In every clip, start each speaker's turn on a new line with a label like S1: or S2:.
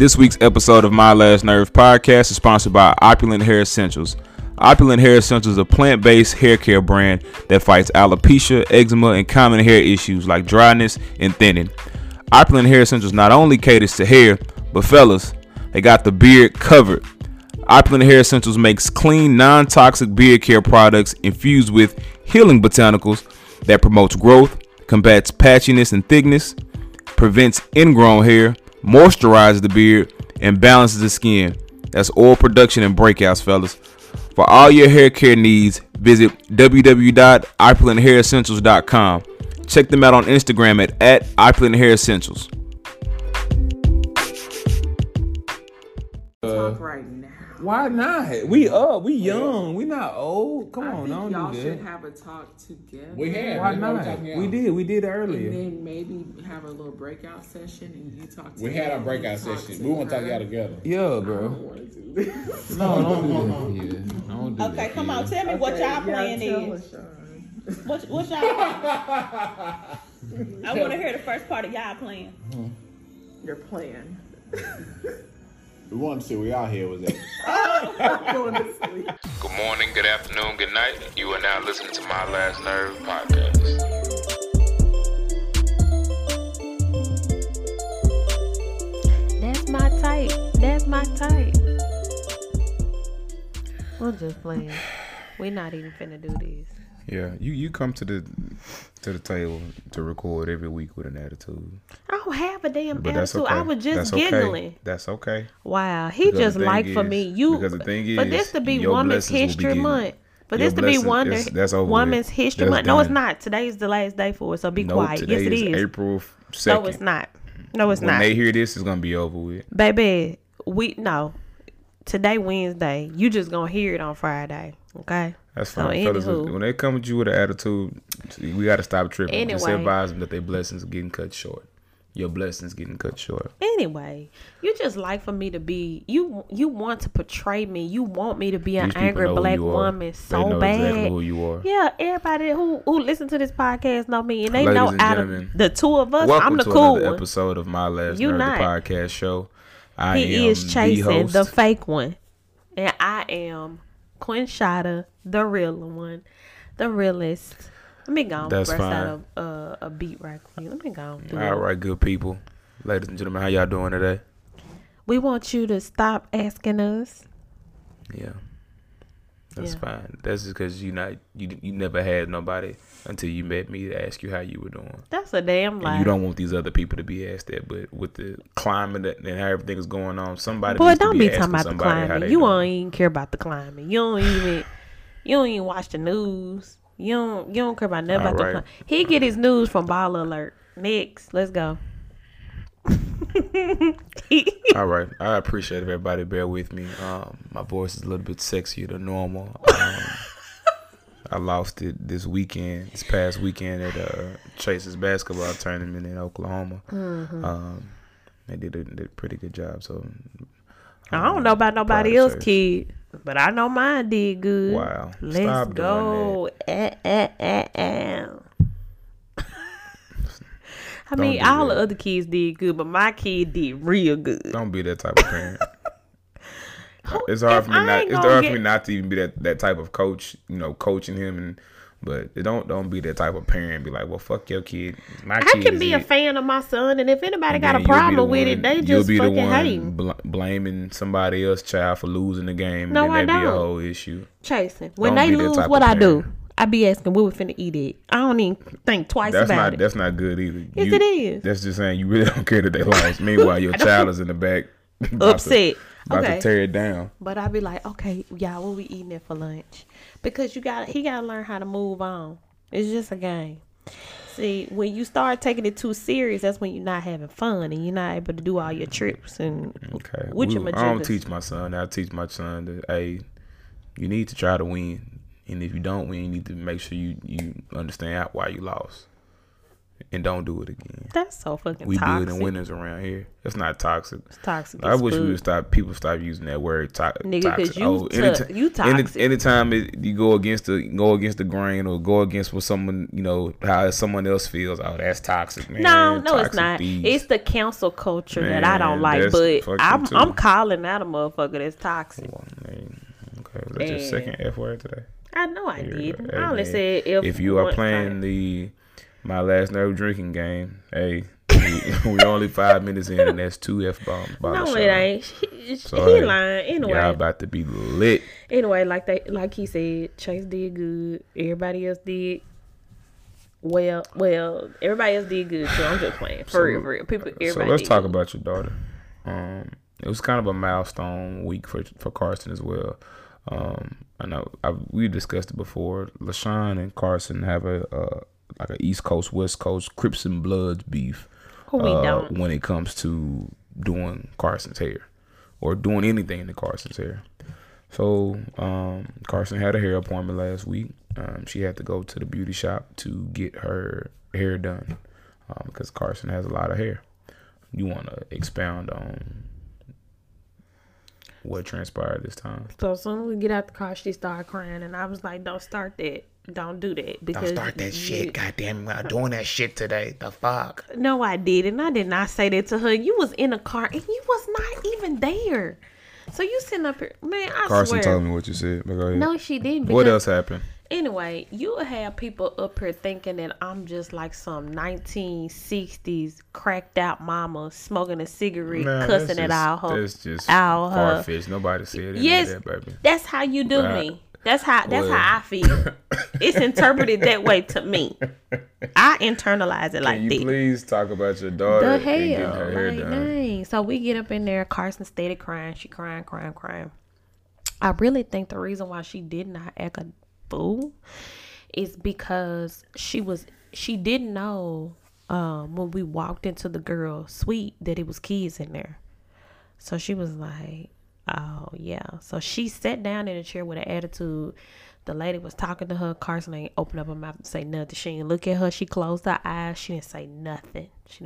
S1: This week's episode of My Last Nerve podcast is sponsored by Opulent Hair Essentials. Opulent Hair Essentials is a plant-based hair care brand that fights alopecia, eczema, and common hair issues like dryness and thinning. Opulent Hair Essentials not only caters to hair, but fellas, they got the beard covered. Opulent Hair Essentials makes clean, non-toxic beard care products infused with healing botanicals that promotes growth, combats patchiness and thickness, prevents ingrown hair, moisturizes the beard, and balances the skin. That's oil production and breakouts, fellas. For all your hair care needs, visit www.opulenthairessentials.com. Check them out on Instagram at @opulenthairessentials.
S2: Talk right now.
S1: Why not? We young. We not old. Come on, don't
S2: y'all
S1: do that.
S2: should have a talk together.
S3: We have.
S1: Why not? We did earlier.
S2: And then maybe have a little breakout session and you talk to
S3: We had our breakout session. We want to talk y'all together.
S1: Yeah,
S2: I don't
S1: bro.
S2: want to do this.
S1: No, don't do that. Yeah, don't do
S4: Okay,
S1: that.
S4: come on. Tell me what y'all plan
S2: tell
S4: is.
S2: us, Sean.
S4: What y'all? I want to hear the first part of y'all plan.
S2: Your plan.
S3: We wanted to see where y'all here was at.
S2: Going to sleep.
S1: Good morning, good afternoon, good night. You are now listening to My Last Nerve podcast.
S5: That's my type. That's my type. We're just playing. We're not even finna do this.
S1: Yeah, you come to the table to record every week with an attitude.
S5: I don't have a damn
S1: But that's
S5: attitude.
S1: okay.
S5: I was just
S1: That's
S5: giggling.
S1: Okay. That's okay.
S5: Wow, he
S1: Because
S5: just
S1: the thing
S5: like for
S1: is-
S5: me.
S1: because the thing
S5: for
S1: is,
S5: this to be
S1: your
S5: Women's
S1: blessings will be
S5: History
S1: getting-
S5: Month. For
S1: your
S5: this to be
S1: blessings, that's over with.
S5: Women's History
S1: That's
S5: Month. No, it's
S1: done.
S5: not. Today's the last day for it, so be
S1: No,
S5: quiet.
S1: today
S5: Yes, it is.
S1: April 2nd.
S5: No, it's not. No, it's
S1: When
S5: not.
S1: they hear this, it's gonna be over with.
S5: Baby, today Wednesday. You just gonna hear it on Friday, okay?
S1: That's
S5: So,
S1: fine, fellas.
S5: anywho.
S1: When they come at you with an attitude, we gotta stop tripping. Just
S5: Anyway.
S1: advise them that their blessings are getting cut short. Your blessings getting cut short.
S5: Anyway, you just like for me to be you want to portray me. You want me to be an
S1: These people
S5: angry
S1: know who
S5: black
S1: you are.
S5: woman
S1: They
S5: so
S1: know
S5: bad.
S1: exactly who you are.
S5: Yeah, everybody who listen to this podcast know me, and they
S1: Ladies
S5: know
S1: and
S5: out
S1: gentlemen,
S5: of the two of us,
S1: Welcome
S5: I'm the
S1: to
S5: cool
S1: another
S5: one.
S1: episode of My Last
S5: You
S1: Nerve, the
S5: not.
S1: podcast show. I
S5: He
S1: am
S5: is chasing
S1: host.
S5: the fake one, and I am Quinshada, the real one, the realest. Let me go and
S1: That's
S5: burst
S1: fine.
S5: out a beat right quick. Let me go and do
S1: All
S5: it.
S1: right, good people. Ladies and gentlemen, how y'all doing today?
S5: We want you to stop asking us.
S1: Yeah. That's
S5: Yeah.
S1: fine. That's just because you never had nobody until you met me to ask you how you were doing.
S5: That's a damn lie.
S1: And you don't want these other people to be asked that, but with the climate and how everything is going on, somebody
S5: Boy,
S1: needs to
S5: don't
S1: be
S5: be
S1: asking
S5: talking about the
S1: somebody how
S5: climate.
S1: they
S5: You
S1: doing.
S5: don't even care about the climate. You don't even watch the news. You don't care about nothing about the
S1: Alright.
S5: climate. He get his news from Baller Alert. Next, let's go.
S1: All right, I appreciate everybody. Bear with me. My voice is a little bit sexier than normal. I lost it this past weekend at Chase's basketball tournament in Oklahoma.
S5: Mm-hmm.
S1: They did a pretty good job. So
S5: I don't know about nobody
S1: proud of
S5: else,
S1: Chase.
S5: kid, but I know mine did good.
S1: Wow.
S5: Let's
S1: Stop
S5: go. I
S1: Don't
S5: mean,
S1: do
S5: all the
S1: that.
S5: other kids did good, but my kid did real good.
S1: Don't be that type of parent. It's hard for me not. It's hard for me not to even be that type of coach. You know, coaching him, but it don't be that type of parent. Be like, well, fuck your kid. My
S5: I
S1: kid
S5: can
S1: is
S5: be a
S1: it.
S5: fan of my son, and if anybody
S1: And
S5: got a
S1: then you'll be the
S5: problem with it,
S1: one-
S5: they
S1: you'll
S5: just
S1: be the
S5: fucking
S1: one
S5: hate him.
S1: blaming somebody else's child for losing the game.
S5: No,
S1: and
S5: I
S1: then that'd be a
S5: don't.
S1: whole issue.
S5: Chasing. When
S1: Don't
S5: they
S1: be that
S5: lose,
S1: type
S5: what
S1: of
S5: I do?
S1: parent.
S5: I be asking, what we finna eat it? I don't even think twice about it.
S1: That's not good either.
S5: Yes, it is.
S1: That's just saying you really don't care that they lost. Meanwhile, your child is in the back, about
S5: Upset.
S1: about
S5: Okay.
S1: to tear it down.
S5: But I be like, okay, y'all, what we eating it for lunch? Because he gotta learn how to move on. It's just a game. See, when you start taking it too serious, that's when you're not having fun and you're not able to do all your trips and
S1: Okay.
S5: with your
S1: I don't
S5: magentas.
S1: teach my son. I teach my son that, hey, you need to try to win. And if you don't win, you need to make sure you understand why you lost. and don't do it again.
S5: That's so fucking
S1: We
S5: toxic.
S1: building winners around here. It's not toxic.
S5: It's toxic.
S1: I
S5: as
S1: wish
S5: fuck.
S1: we would people stop using that word
S5: Nigga,
S1: toxic.
S5: because you toxic.
S1: Anytime you go against the grain or go against what someone, how someone else feels, that's toxic, man.
S5: No,
S1: Toxic
S5: it's not.
S1: thieves.
S5: It's the cancel culture that I don't
S1: Man,
S5: like.
S1: that's
S5: But
S1: fucking too.
S5: I'm calling out a motherfucker that's toxic.
S1: Well, man, okay, was that your second F word today?
S5: I know I
S1: Here we
S5: didn't.
S1: go.
S5: I
S1: Hey,
S5: only
S1: man,
S5: said
S1: if you are
S5: one
S1: playing
S5: time.
S1: the My Last Nerve drinking game, hey, we only 5 minutes in, and that's 2 F bombs.
S5: No, it ain't. He
S1: hey,
S5: lying. Anyway,
S1: y'all about to be lit.
S5: Anyway, like he said, Chase did good. Everybody else did well. Everybody else did good too. I'm just playing for real. People, everybody.
S1: So let's
S5: did
S1: talk
S5: good.
S1: about your daughter. It was kind of a milestone week for Carson as well. I know we discussed it before. LaShawn and Carson have a East Coast West Coast Crips and Bloods beef.
S5: We don't.
S1: When it comes to doing Carson's hair or doing anything to Carson's hair. So Carson had a hair appointment last week. She had to go to the beauty shop to get her hair done because Carson has a lot of hair. You want to expound on what transpired this time?
S5: So as soon as we get out the car, she started crying, and I was like, "Don't start that. Don't do that." Because
S1: Don't start that shit. Goddamn, we're not doing that shit today. The fuck?
S5: No, I didn't. I did not say that to her. You was in a car, and you was not even there. So you sitting up here, man. I
S1: Carson
S5: swear.
S1: told me what you said. But go ahead.
S5: No, she didn't.
S1: What
S5: because-
S1: else happened?
S5: Anyway, you have people up here thinking that I'm just like some 1960s cracked out mama smoking a cigarette,
S1: Nah,
S5: cussing at all her.
S1: That's just
S5: all her.
S1: far-fetched. Nobody said any
S5: Yes,
S1: of that, baby.
S5: that's how you do
S1: Right.
S5: me. That's how
S1: Well.
S5: I feel. It's interpreted that way to me. I internalize it like
S1: Can you
S5: that.
S1: please talk about your daughter
S5: The
S1: and getting
S5: hell,
S1: her hair
S5: like,
S1: done?
S5: dang. So we get up in there. Carson steady crying. She crying. I really think the reason why she did not act a fool is because she didn't know when we walked into the girl's suite that it was kids in there. So she was like, oh yeah. So she sat down in a chair with an attitude. The lady was talking to her. Carson ain't open up her mouth to say nothing. She didn't look at her. She closed her eyes. She didn't say nothing.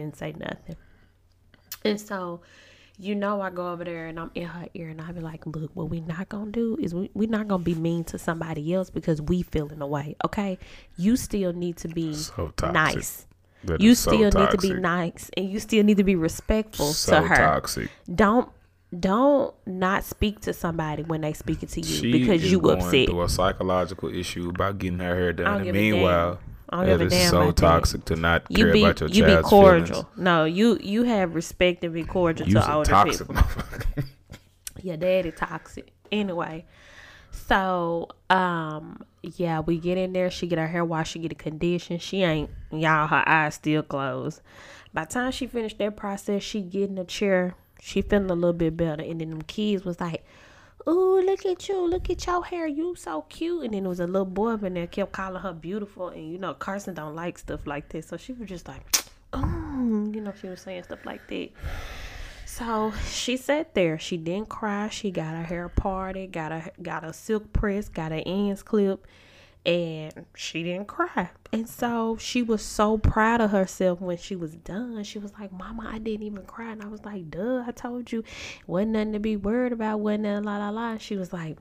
S5: And so, I go over there and I'm in her ear and I be like, look, what we not gonna do is we not gonna be mean to somebody else because we feeling the way, okay? You still need to be
S1: So toxic.
S5: nice.
S1: That
S5: You
S1: is so
S5: still need to be
S1: toxic.
S5: nice, and you still need to be respectful
S1: So
S5: to her.
S1: toxic.
S5: Don't not speak to somebody when they speaking to you
S1: She
S5: because
S1: is
S5: you
S1: going
S5: upset.
S1: through a psychological issue about getting her hair
S5: I
S1: done.
S5: don't
S1: And
S5: give a
S1: meanwhile,
S5: I don't give
S1: that
S5: a
S1: is
S5: damn
S1: so
S5: about that.
S1: toxic to not care about your
S5: You be
S1: child's
S5: cordial.
S1: feelings.
S5: No, you have respect and be cordial
S1: You's
S5: to
S1: a
S5: older
S1: toxic
S5: people.
S1: motherfucker.
S5: Your daddy toxic. Anyway, so yeah, we get in there. She get her hair washed. She get a condition. She ain't, y'all, her eyes still closed. By the time she finished that process, she get in the chair. She feeling a little bit better. And then them kids was like, ooh, look at you. Look at your hair. You so cute. And then there was a little boy up in there kept calling her beautiful. And, Carson don't like stuff like that. So she was just like, oh, she was saying stuff like that. So she sat there. She didn't cry. She got her hair parted, got a silk press, got her ends clipped, and she didn't cry. And so she was so proud of herself when she was done. She was like, Mama, I didn't even cry. And I was like, duh, I told you. Wasn't nothing to be worried about. Wasn't nothing la la la. And she was like,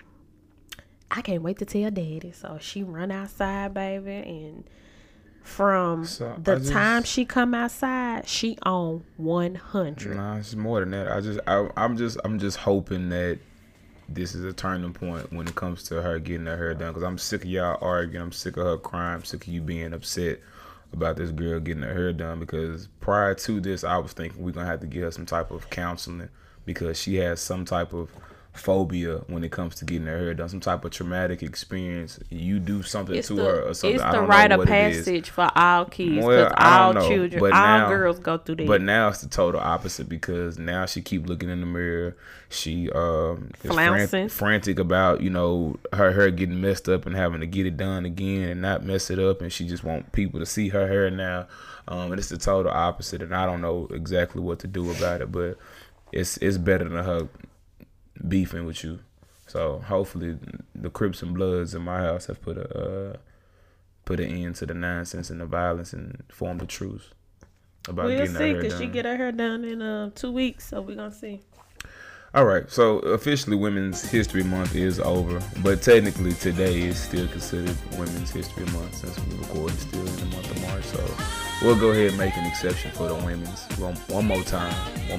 S5: I can't wait to tell Daddy. So she run outside, baby, and from time she come outside, she on 100.
S1: Nah, it's more than that. I'm just hoping that this is a turning point when it comes to her getting her hair done. Because I'm sick of y'all arguing. I'm sick of her crying. I'm sick of you being upset about this girl getting her hair done. Because prior to this, I was thinking we're gonna have to give her some type of counseling because she has some type of phobia when it comes to getting her hair done, some type of traumatic experience. You do something to her or something.
S5: It's
S1: I
S5: the
S1: don't
S5: rite
S1: know
S5: of
S1: what it is.
S5: passage for all kids,
S1: Well,
S5: because
S1: I
S5: all
S1: don't know,
S5: children,
S1: but
S5: all
S1: now-
S5: girls go through that.
S1: But now it's the total opposite because now she keep looking in the mirror. She is
S5: Flouncing.
S1: frantic about her hair getting messed up and having to get it done again and not mess it up, and she just want people to see her hair now. And it's the total opposite, and I don't know exactly what to do about it, but it's better than her beefing with you. So hopefully the Crips and Bloods in my house have put put an end to the nonsense and the violence and form the truce about
S5: We'll
S1: getting her
S5: see,
S1: hair
S5: because
S1: done.
S5: she get her hair done in 2 weeks, so we're going to see.
S1: All right, so officially Women's History Month is over, but technically today is still considered Women's History Month since we recorded still in the month of March. So we'll go ahead and make an exception for the women's one more time.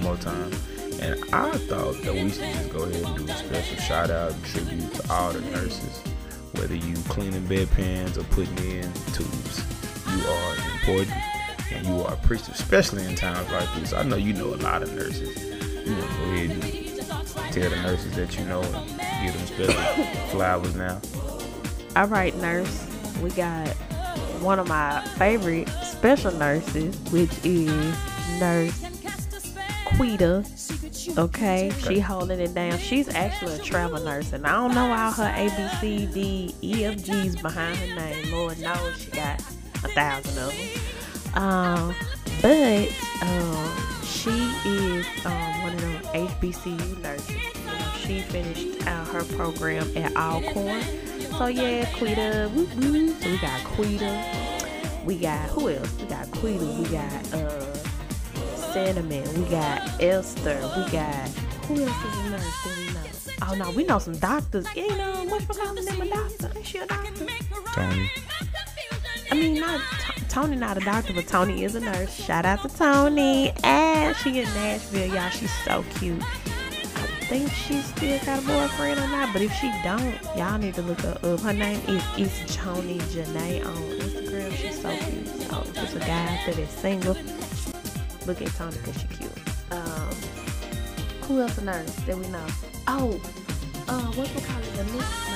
S1: And I thought that we should just go ahead and do a special shout out and tribute to all the nurses. Whether you cleaning bedpans or putting in tubes, you are important and you are appreciative, especially in times like this. I know you know a lot of nurses. You want to go ahead and tell the nurses that you know and give them special flowers now.
S5: All right, nurse. We got one of my favorite special nurses, which is Nurse Quita. Okay, she holding it down. She's actually a travel nurse, and I don't know all her A, B, C, D, E, F, G's behind her name. Lord knows she got 1,000 of them. But she is one of them HBCU nurses. You know, she finished out her program at Alcorn. So yeah, Quita. Woo woo. So we got Quita. We got who else? We got Quita. We got Cinnamon. We got Esther. We got who else is a nurse? Do we know? Oh no, we know some doctors. You know, whatchamacallit them a doctor? Ain't she a doctor?
S1: Tony.
S5: I mean, not Tony, not a doctor, but Tony is a nurse. Shout out to Tony. And she in Nashville, y'all. She's so cute. I think she still got a boyfriend or not, but if she don't, y'all need to look her up. Her name is Tony Janae on Instagram. She's so cute. So if it's a guy out there that's single, look at Tony because she cute. Who else a nurse that we know? Oh, what's we call it? The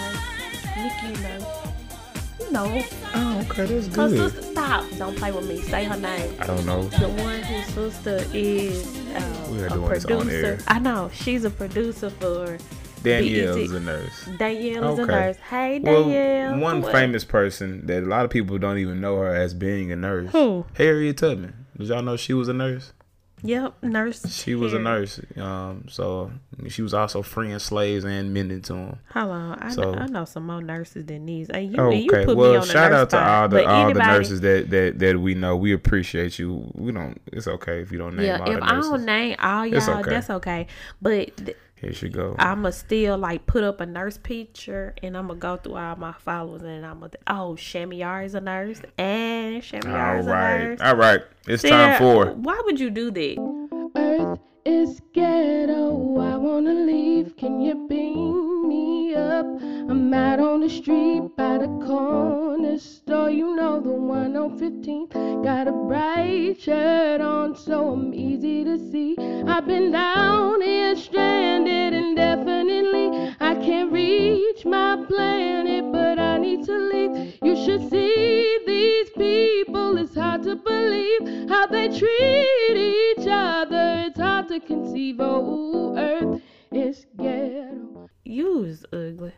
S5: NICU nurse. No.
S1: Oh, okay, that's
S5: Her
S1: good.
S5: sister, stop. Don't play with me. Say her name.
S1: I don't know.
S5: The one whose sister is
S1: We are
S5: a
S1: doing this on
S5: producer.
S1: air.
S5: I know. She's a producer for
S1: Danielle
S5: BET.
S1: is a nurse.
S5: Danielle is a
S1: Okay.
S5: nurse. Hey,
S1: Well,
S5: Danielle.
S1: one
S5: Who
S1: famous person that a lot of people don't even know her as being a nurse.
S5: Who?
S1: Harriet Tubman. Did y'all know she was a nurse?
S5: Yep, nurse.
S1: She was a
S5: Harriet.
S1: nurse. So she was also freeing slaves and mending to them.
S5: Hold on.
S1: So-
S5: I know some more nurses than these. And you
S1: Okay,
S5: put me
S1: well,
S5: on the
S1: shout
S5: nurse
S1: out to
S5: spot,
S1: all
S5: but
S1: the
S5: anybody-
S1: nurses that we know. We appreciate you. We don't. It's okay if you don't name
S5: Yeah,
S1: all
S5: if
S1: the
S5: I
S1: nurses.
S5: don't name all y'all,
S1: It's okay.
S5: that's okay. But
S1: Here she go.
S5: I'ma still like put up a nurse picture and I'ma go through all my followers and Shamiar is a nurse and Shamiar
S1: All
S5: is a
S1: right,
S5: nurse.
S1: all right. It's
S5: Sarah,
S1: time for.
S5: why would you do that?
S6: Earth is ghetto, I wanna leave, can you beam me up? I'm out on the street by the corner store, you know the one on 15th. Got a bright shirt on so I'm easy to see. I've been down here stranded indefinitely. I can't reach my planet, but I need to leave. You should see these people, it's hard to believe how they treat each other. It's hard to conceive. Oh, Earth is ghetto.
S5: You is ugly.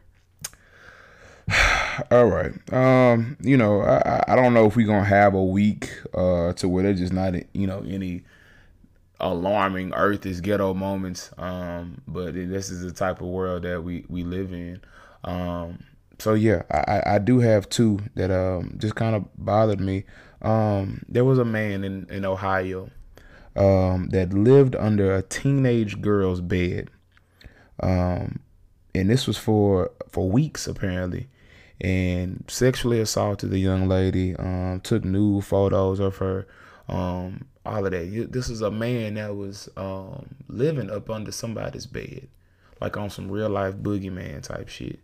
S1: All right. I don't know if we're gonna have a week to where there's just not any alarming Earth is ghetto moments. But this is the type of world that we live in. So yeah, I do have two that just kind of bothered me. There was a man in Ohio that lived under a teenage girl's bed. And this was for weeks apparently, and sexually assaulted the young lady, took nude photos of her, all of that. This is a man that was living up under somebody's bed, like on some real life boogeyman type shit.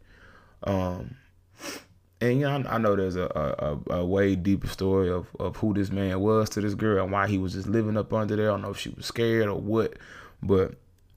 S1: And I know there's a way deeper story of who this man was to this girl and why he was just living up under there. I don't know if she was scared or what, but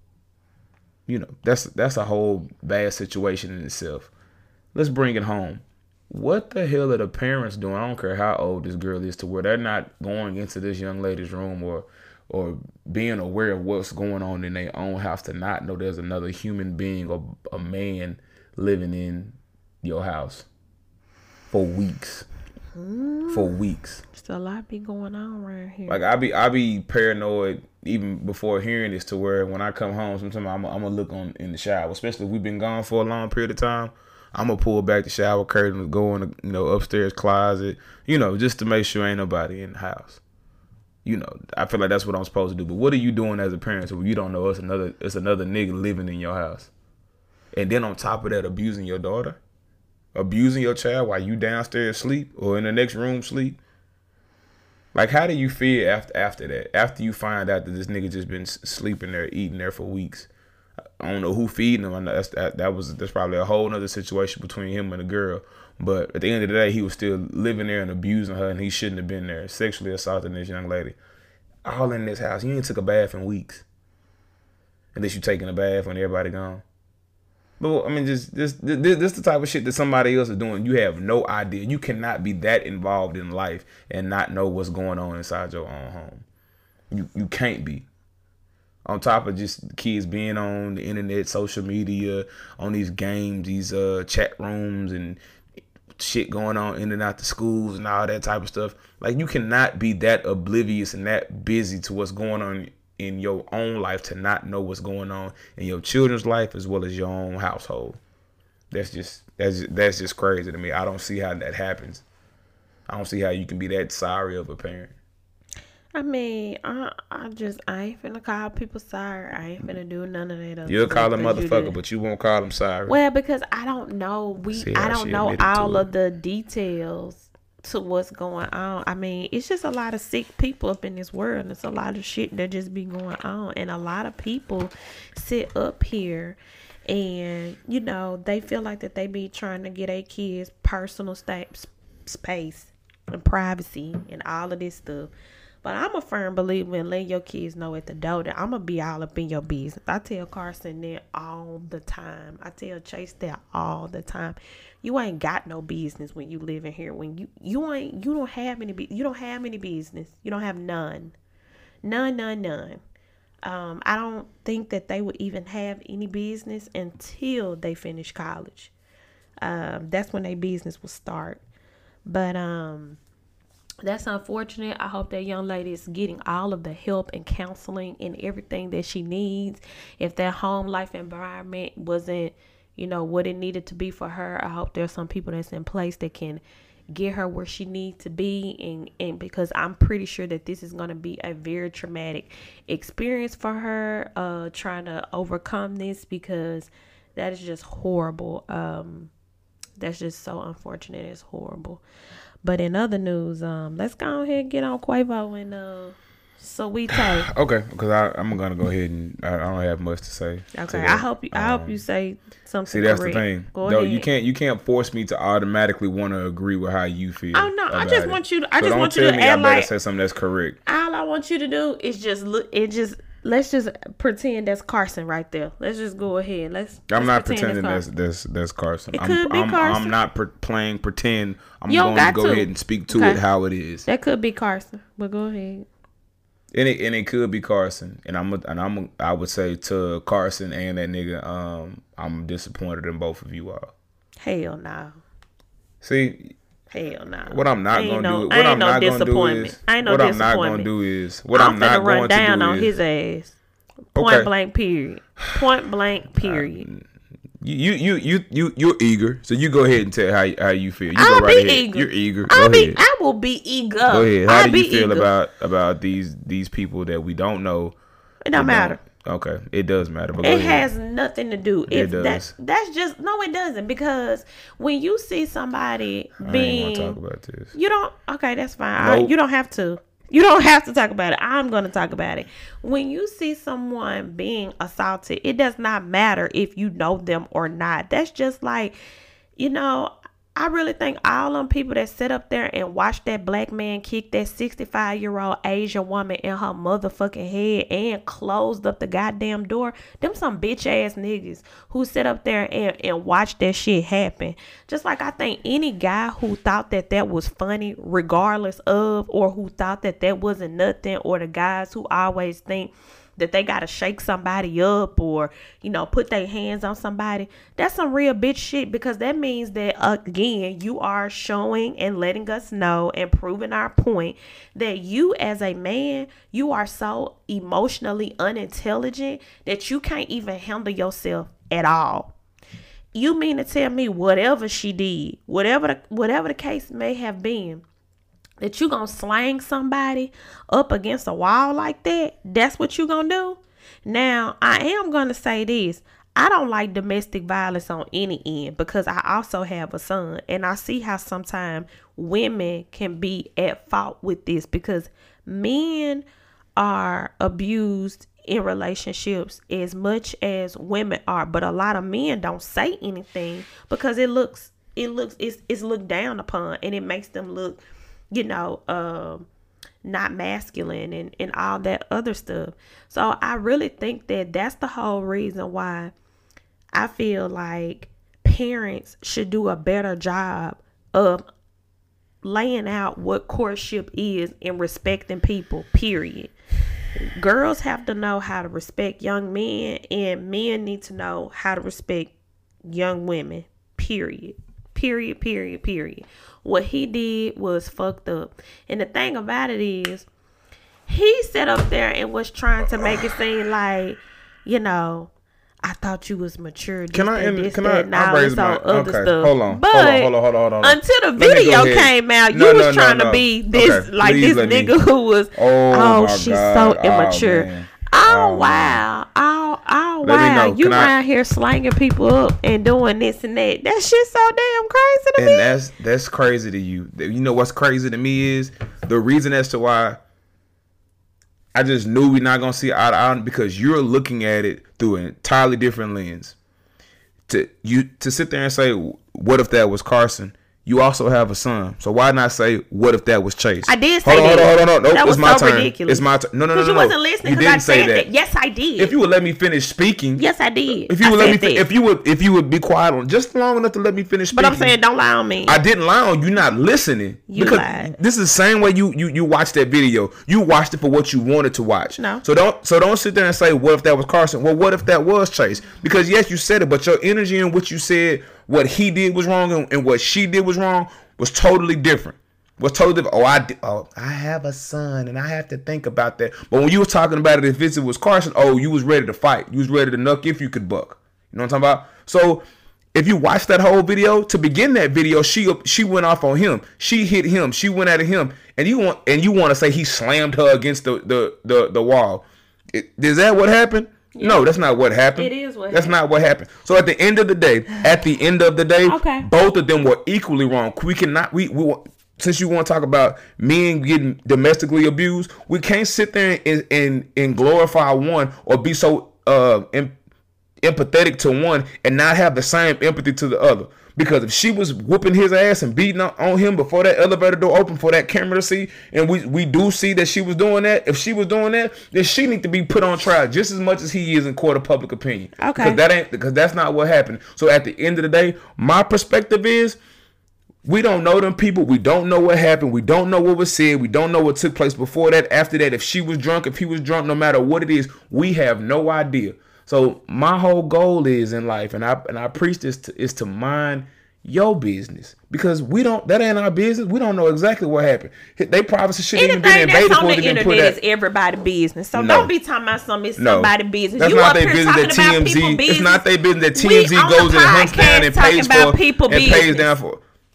S1: that's a whole bad situation in itself. Let's bring it home. What the hell are the parents doing? I don't care how old this girl is, to where they're not going into this young lady's room or being aware of what's going on in their own house, to not know there's another human being or a man living in your house for weeks. For weeks.
S5: Still a lot be going on around here.
S1: Like I be paranoid even before hearing this, to where when I come home, sometimes I'm gonna look in the shower, especially if we've been gone for a long period of time. I'm gonna pull back the shower curtain, go in the upstairs closet, just to make sure ain't nobody in the house. I feel like that's what I'm supposed to do. But what are you doing as a parent when you don't know it's another nigga living in your house? And then on top of that, abusing your daughter, abusing your child while you downstairs sleep or in the next room sleep. Like, how do you feel after that? After you find out that this nigga just been sleeping there, eating there for weeks. I don't know who feeding him. I know that's probably a whole nother situation between him and the girl. But at the end of the day, he was still living there and abusing her, and he shouldn't have been there, sexually assaulting this young lady. All in this house. You ain't took a bath in weeks. Unless you taking a bath when everybody gone. But I mean, just this the type of shit that somebody else is doing. You have no idea. You cannot be that involved in life and not know what's going on inside your own home. You can't be. On top of just kids being on the internet, social media, on these games, these chat rooms and shit going on in and out the schools and all that type of stuff. Like, you cannot be that oblivious and that busy to what's going on in your own life to not know what's going on in your children's life as well as your own household. That's just crazy to me. I don't see how that happens. I don't see how you can be that sorry of a parent.
S5: I mean, I ain't finna call people sorry. I ain't finna do none of that.
S1: You'll call them motherfucker, but you won't call them sorry.
S5: Well, because I don't know. I don't know all of the details to what's going on. I mean, it's just a lot of sick people up in this world. There's a lot of shit that just be going on, and a lot of people sit up here and they feel like that they be trying to get their kids personal space and privacy and all of this stuff. But I'm a firm believer in letting your kids know at the door that I'm going to be all up in your business. I tell Carson that all the time. I tell Chase that all the time. You ain't got no business when you live in here. When you don't have any business. You don't have none. None. I don't think that they would even have any business until they finish college. That's when their business will start. But that's unfortunate. I hope that young lady is getting all of the help and counseling and everything that she needs. If that home life environment wasn't, what it needed to be for her, I hope there's some people that's in place that can get her where she needs to be. And because I'm pretty sure that this is going to be a very traumatic experience for her, trying to overcome this, because that is just horrible. That's just so unfortunate. It's horrible. But in other news, let's go ahead and get on Quavo and Saweetie.
S1: Okay, because I'm gonna go ahead and I don't have much to say.
S5: Okay, I hope you say something.
S1: See, that's
S5: correct.
S1: the thing.
S5: Go
S1: no,
S5: ahead.
S1: you can't force me to automatically want to agree with how you feel.
S5: Oh no, I just want you to.
S1: I
S5: want you to
S1: act
S5: like
S1: say something that's correct.
S5: All I want you to do is just look. Let's just pretend that's Carson right there. Let's just go ahead.
S1: I'm not pretending that's Carson.
S5: It could be Carson.
S1: I'm not playing pretend. I'm
S5: you
S1: going to go ahead and speak to it how it is.
S5: That could be Carson, but go ahead.
S1: And it could be Carson, and I would say to Carson and that nigga, I'm disappointed in both of you all.
S5: Hell no.
S1: See.
S5: Hell no.
S1: What I'm not gonna do.
S5: What I'm not gonna do is. What I'm not gonna do is. What I'm not going to do is. I'm finna run down on his ass. Point blank. Period. Point blank. Period. You're
S1: eager, so you go ahead and tell how you feel.
S5: I'll go right be ahead. Eager.
S1: You're eager. Go ahead.
S5: I will be eager.
S1: Go ahead. How do you feel about these people that we don't know?
S5: It don't matter.
S1: Okay, it does matter. But
S5: it has nothing to do.
S1: It does.
S5: That's just no, it doesn't, because when you see somebody being,
S1: I ain't want to talk about this.
S5: You don't. Okay, that's fine.
S1: Nope.
S5: You don't have to. You don't have to talk about it. I'm going to talk about it. When you see someone being assaulted, it does not matter if you know them or not. That's just like, I really think all them people that sit up there and watch that black man kick that 65-year-old Asian woman in her motherfucking head and closed up the goddamn door, them some bitch ass niggas who sit up there and watch that shit happen. Just like I think any guy who thought that was funny regardless of, or who thought that wasn't nothing, or the guys who always think that they gotta shake somebody up or put their hands on somebody, that's some real bitch shit, because that means that, again, you are showing and letting us know and proving our point that you as a man, you are so emotionally unintelligent that you can't even handle yourself at all. You mean to tell me whatever she did, whatever the case may have been, that you gonna slang somebody up against a wall like that? That's what you gonna do? Now, I am gonna say this. I don't like domestic violence on any end because I also have a son, and I see how sometimes women can be at fault with this because men are abused in relationships as much as women are, but a lot of men don't say anything because it's looked down upon, and it makes them look, not masculine and all that other stuff. So I really think that that's the whole reason why I feel like parents should do a better job of laying out what courtship is and respecting people, period. Girls have to know how to respect young men, and men need to know how to respect young women, period. Period. What he did was fucked up. And the thing about it is, he sat up there and was trying to make it seem like, I thought you was mature.
S1: Can I raise my
S5: other stuff.
S1: Hold on.
S5: But
S1: hold on.
S5: until the video came out, you was trying to be this this nigga who was. She's so immature. Wow. Wow. You around here slanging people up and doing this and that. That shit's so damn crazy to me.
S1: And that's crazy to you. You know what's crazy to me is the reason as to why I just knew we're not gonna see eye to eye, because you're looking at it through an entirely different lens. To sit there and say, what if that was Carson? You also have a son, so why not say, what if that was Chase?
S5: I did say that.
S1: Hold on. Nope,
S5: that was
S1: my
S5: so
S1: turn.
S5: ridiculous.
S1: It's my turn. No.
S5: Because you wasn't listening. Because I said that. Yes, I did.
S1: If you would let me finish speaking.
S5: Yes, I did.
S1: If you would be quiet on just long enough to let me finish speaking.
S5: But I'm saying, don't lie on me.
S1: I didn't lie on you. Not listening.
S5: You lied.
S1: This is the same way you watched that video. You watched it for what you wanted to watch.
S5: No.
S1: So don't sit there and say, what if that was Carson? Well, what if that was Chase? Because yes, you said it, but your energy in what you said, what he did was wrong and what she did was wrong, was totally different. I have a son and I have to think about that. But when you were talking about it, if it was Carson, you was ready to fight. You was ready to knuck if you could buck. You know what I'm talking about? So if you watch that whole video, to begin that video, she went off on him. She hit him. She went at him. And you want to say he slammed her against the wall. Is that what happened? Yeah. No, that's not what happened.
S5: It is what
S1: That's
S5: happened.
S1: not what happened. So at the end of the day,
S5: okay,
S1: both of them were equally wrong. We cannot, since you want to talk about men getting domestically abused, we can't sit there and glorify one or be so empathetic to one and not have the same empathy to the other. Because if she was whooping his ass and beating on him before that elevator door opened for that camera to see, and we do see that she was doing that, if she was doing that, then she need to be put on trial just as much as he is in court of public opinion.
S5: Okay.
S1: Because that's not what happened. So at the end of the day, my perspective is, we don't know them people. We don't know what happened. We don't know what was said. We don't know what took place before that, after that. If she was drunk, if he was drunk, no matter what it is, we have no idea. So my whole goal is in life, and I preach this is to mind your business, because that ain't our business. We don't know exactly what happened. They privacy shouldn't even been invaded.
S5: Anything that's on
S1: the
S5: internet is everybody's business. So don't be talking about something. It's somebody's business.
S1: That's
S5: you
S1: not
S5: up
S1: their
S5: here
S1: business.
S5: talking
S1: That
S5: about people
S1: TMZ.
S5: business.
S1: It's not their business that TMZ goes in and hunts down and pays for and pays down for.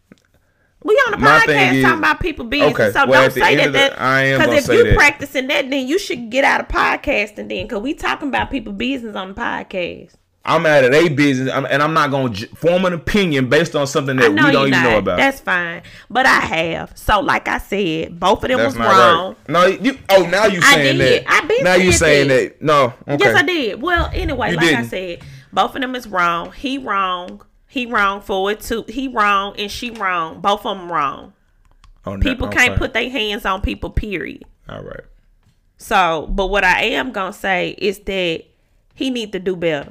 S5: We on the podcast talking about people business,
S1: okay,
S5: so
S1: well,
S5: don't say that.
S1: I am gonna
S5: because
S1: say
S5: if you
S1: that.
S5: practicing that, then you should get out of podcasting. Then, because we talking about people business on the podcast.
S1: I'm out of their business, and I'm not gonna form an opinion based on something that we don't even know about.
S5: That's fine, but I have. So, like I said, both of them was
S1: Right.
S5: wrong.
S1: No, now you saying that.
S5: I been
S1: now you saying that. No, okay.
S5: Yes, I did. Well, anyway,
S1: you
S5: like
S1: didn't.
S5: I said, both of them is wrong. He wrong for it too. He wrong and she wrong. Both of them wrong. People can't put their hands on people, period.
S1: All right.
S5: So, but what I am going to say is that he need to do better.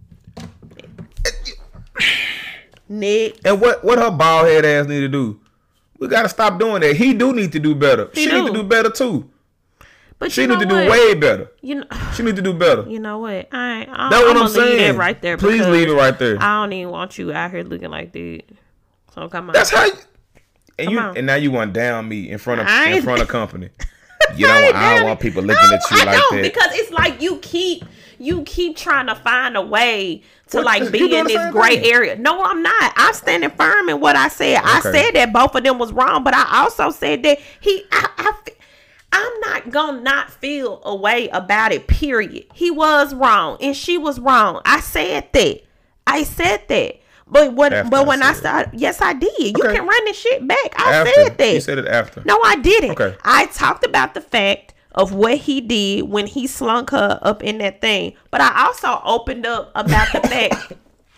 S5: Nick.
S1: And what her bald head ass need to do? We got to stop doing that. He do need to do better. She need to do better too.
S5: But
S1: she need to do way better. She need to do better.
S5: You know what?
S1: That's what I'm saying.
S5: Leave that right there.
S1: Please leave it right there.
S5: I don't even want you out here looking like that. So come on.
S1: That's how. And now you want to down me in front of company. I don't want people looking at you like that.
S5: Because it's like you keep trying to find a way to
S1: What?
S5: like
S1: You
S5: be
S1: doing
S5: in
S1: the
S5: this
S1: same
S5: gray
S1: thing?
S5: area. No, I'm not. I'm standing firm in what I said. I
S1: Okay.
S5: said that both of them was wrong, but I also said that I'm not gonna not feel a way about it, period. He was wrong and she was wrong. I said that. But when I started, yes, I did. You
S1: Okay.
S5: can run this shit back. I
S1: After.
S5: said that.
S1: You said it after.
S5: No, I didn't.
S1: Okay.
S5: I talked about the fact of what he did when he slunk her up in that thing. But I also opened up about the fact.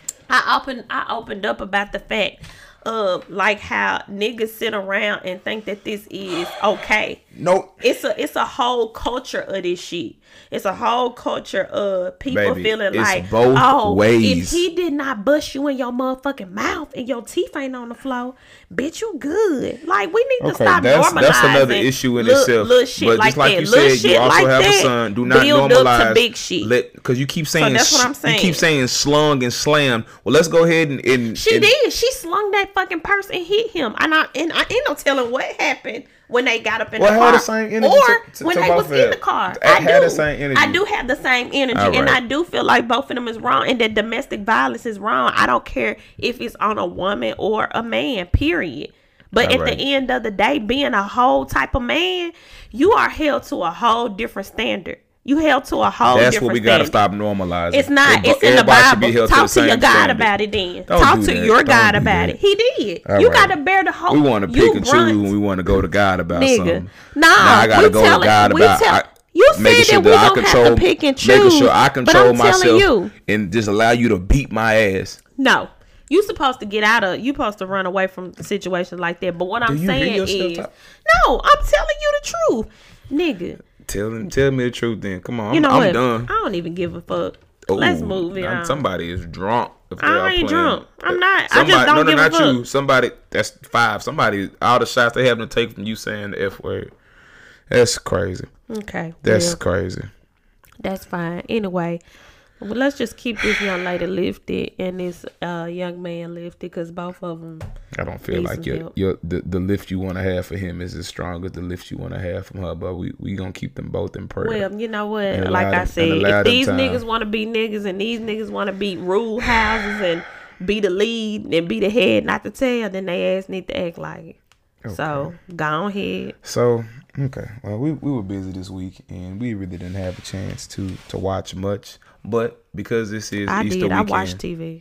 S5: I opened up about the fact of like how niggas sit around and think that this is okay.
S1: No.
S5: It's a whole culture of this shit. It's a whole culture of people
S1: Baby,
S5: feeling
S1: it's
S5: like,
S1: both
S5: oh,
S1: ways.
S5: if he did not bust you in your motherfucking mouth and your teeth ain't on the floor, bitch, you good. Like, we need to stop normalizing.
S1: That's another issue in itself.
S5: Little shit
S1: But
S5: like
S1: just like
S5: that.
S1: you
S5: Little
S1: said, you
S5: shit
S1: also
S5: like
S1: have a
S5: that
S1: son. Do not
S5: build
S1: normalize.
S5: up to big shit.
S1: Because you keep saying,
S5: that's what I'm saying.
S1: You keep saying slung and slammed. Well, let's go ahead and
S5: She did. She slung that fucking purse and hit him. And I ain't no telling what happened when they got up in the
S1: Well,
S5: car.
S1: had the same energy
S5: or
S1: to
S5: when
S1: both
S5: they was
S1: of
S5: in
S1: them.
S5: the car.
S1: I had the same energy.
S5: I do have the same energy.
S1: All
S5: And
S1: right.
S5: I do feel like both of them is wrong. And that domestic violence is wrong. I don't care if it's on a woman or a man, period. But
S1: All
S5: at
S1: right.
S5: the end of the day, being a whole type of man, you are held to a whole different standard. You held to a whole
S1: That's
S5: different
S1: what we got to
S5: standard.
S1: stop normalizing.
S5: It's not. It's in the
S1: Everybody should be
S5: Bible.
S1: held
S5: Talk
S1: the
S5: to your
S1: same
S5: God
S1: standard.
S5: about it then.
S1: Don't
S5: Talk
S1: do
S5: to
S1: that.
S5: your
S1: Don't
S5: God
S1: do
S5: about
S1: that.
S5: it. He did.
S1: All
S5: You
S1: right.
S5: got to bear the whole.
S1: We want to
S5: you
S1: pick and
S5: brunt.
S1: choose when we want to go to God about
S5: Nigga.
S1: something.
S5: Nah,
S1: Now I got to
S5: we
S1: go to
S5: telling-
S1: God
S5: we
S1: about
S5: tell- you said
S1: making sure
S5: that we
S1: that I
S5: don't have
S1: control,
S5: to pick and
S1: making
S5: choose,
S1: sure I
S5: but
S1: control
S5: I'm telling
S1: myself
S5: you.
S1: and just allow you to beat my ass.
S5: No. You supposed to get out of. You supposed to run away from situations like that. But what I'm
S1: you hear
S5: saying
S1: yourself
S5: is,
S1: talk?
S5: no, I'm telling you the truth, nigga.
S1: Tell me the truth then. Come on,
S5: You know
S1: I'm
S5: what?
S1: done.
S5: I don't even give a fuck.
S1: Ooh,
S5: Let's move it on.
S1: Somebody is drunk. If they
S5: I
S1: are
S5: ain't
S1: playing.
S5: drunk. I'm not. I
S1: Somebody,
S5: just don't give a
S1: not
S5: fuck.
S1: you. Somebody, that's 5. Somebody, all the shots they having to take from you saying the F word. That's crazy.
S5: Okay.
S1: That's
S5: well,
S1: crazy.
S5: that's fine. Anyway, well, let's just keep this young lady lifted and this young man lifted because both of them.
S1: I don't feel
S5: Need
S1: like
S5: some
S1: the lift you want to have for him is as strong as the lift you want to have from her. But we gonna keep them both in prayer.
S5: Well, you know what?
S1: And
S5: Like
S1: allow
S5: I
S1: them-
S5: said,
S1: and allow
S5: if
S1: them
S5: these
S1: time.
S5: niggas want to be niggas and these niggas want to be rule houses and be the lead and be the head, not the tail, then they ass need to act like it. So go ahead.
S1: So okay, well we were busy this week and we really didn't have a chance to watch much. But because this is
S5: I
S1: Easter
S5: did. I
S1: weekend,
S5: watched TV.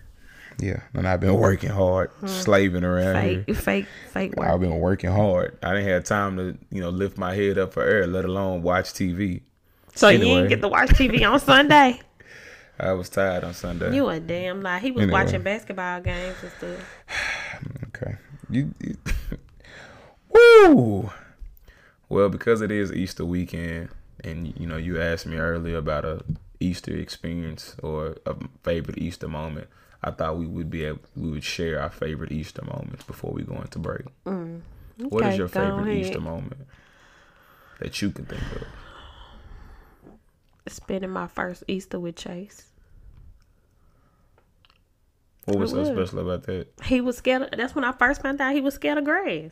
S1: yeah, and I've been working hard, slaving around here.
S5: Fake work.
S1: I've been working hard. I didn't have time to lift my head up for air, let alone watch TV.
S5: So you
S1: Anyway.
S5: didn't get to watch TV on Sunday?
S1: I was tired on Sunday.
S5: You a damn lie. He was
S1: Anyway.
S5: watching basketball games and stuff.
S1: Okay. You Woo! Well, because it is Easter weekend, and you asked me earlier about a Easter experience or a favorite Easter moment. I thought we would share our favorite Easter moments before we go into break. What
S5: Okay,
S1: is your
S5: go
S1: favorite
S5: ahead.
S1: Easter moment that you can think of?
S5: Spending my first Easter with Chase.
S1: What was so
S5: It was.
S1: special about that?
S5: He was scared. That's when I first found out he was scared of grass.